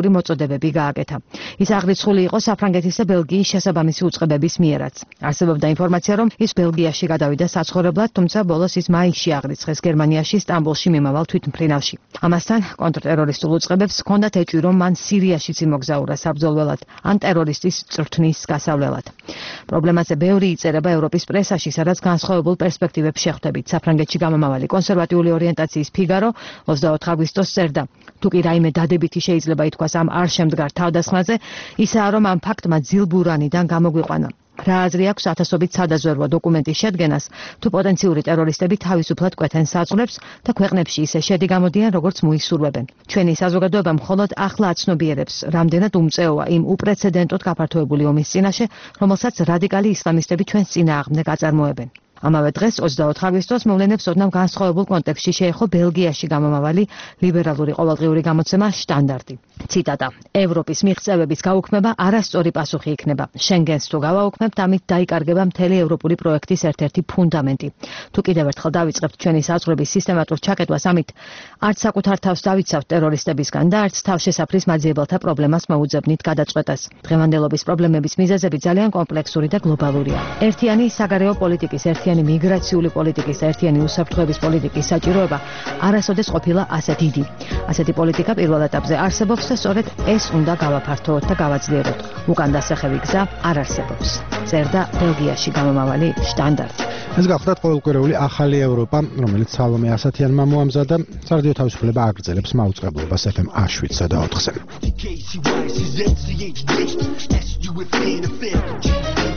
ოპერატიული მოწოდებები გააკეთა. ის აღრიცხული იყო საფრანგეთის და ბელგიის შესაბამისი უწყებების მიერაც. არსებობდა ინფორმაცია, რომ ის ბელგიაში გადავიდა საცხოვრებლად, თუმცა ბოლოს ის მაისში აღრიცხეს გერმანიაში სტამბოლში მიმავალ თვითმფრინავში. ამასთან კონტრტერორისტულ უწყებებს ჰქონდათ ეჭვი, რომ მან სირიაშიც იმოგზაურა საბრძოლველად ან ტერორისტის წვრთნის გასავლელად. პრობლემაზე ბევრი იწერება ევროპის პრესაში, სადაც განსხვავებულ პერსპექტივებს შეხვდებით. საფრანგეთში გამომავალი კონსერვატიული ორიენტაციის ფიგარო 24 აგვისტოს წერდა. თუ კი რაიმე დადებითი შეიძლება ითქვას ამ არ შემდგარ თავდასხმაზე, ისაა, რომ ამ ფაქტმა ძილბურანიდან გამოგვიყვანა. რა აზრი აქვს ათასობით სადაზვერვო დოკუმენტის შედგენას, თუ პოტენციური ტერორისტები თავისუფლად კვეთენ საზღვრებს და ქვეყნებში ისე შედი გამოდიან, როგორც მოისურვებენ. ჩვენი საზოგადოება მხოლოდ ახლა აცნობიერებს, რამდენად უმწეოა იმ უპრეცედენტოდ გაფართოებული ომის წინაშე, რომელსაც რადიკალი ისლამისტები ჩვენს წინააღმდეგ აწარმოებენ. ამავე დღეს 24 აგვისტოს მოვლენებს ოდნავ განსხვავებულ კონტექსტში შეეხო ბელგიაში გამომავალი ლიბერალური ყოველდღიური გამოცემა შტანდარტი. ციტატა: ევროპის მიღწევების გაუქმება არასწორი პასუხი იქნება. შენგენს თუ გავაუქმებთ, ამით დაიკარგება მთელი ევროპული პროექტის ერთ-ერთი ფუნდამენტი. თუ კიდევ ერთხელ დავიწყებთ ჩვენი საზღვრების სისტემატურ ჩაკეტვას, ამით არც საკუთარ თავს დავიცავთ ტერორისტებისგან და არც თავშესაფრის მაძიებელთა პრობლემას მოუძებნით გადაწყვეტას. დღევანდელობის პრობლემების მიზეზები ძალიან კომპლექსური და გლობალურია. ერთიანი საგარეო პოლიტიკის, ერთიანი მიგრაციული პოლიტიკის და ერთიანი უსაფრთხოების პოლიტიკის საჭიროება არასოდეს ყოფილა ასე დიდი. ასეთი პოლიტიკა პირველ ეტაპზე არსებობს და სწორედ ეს უნდა გავაფართოვოთ და გავაძლიეროთ. უკან დასახევი გზა არ არსებობს. წერდა ბელგიაში გამომავალი შტანდარტი. ეს გახლდათ ყოველკვირეული ახალი ევროპა, რომელიც სალომე ასათიანმა მოამზადა. სარადიო თავისუფლება აგრძელებს მაუწყებლობას FM 7-სა და 4-ზე.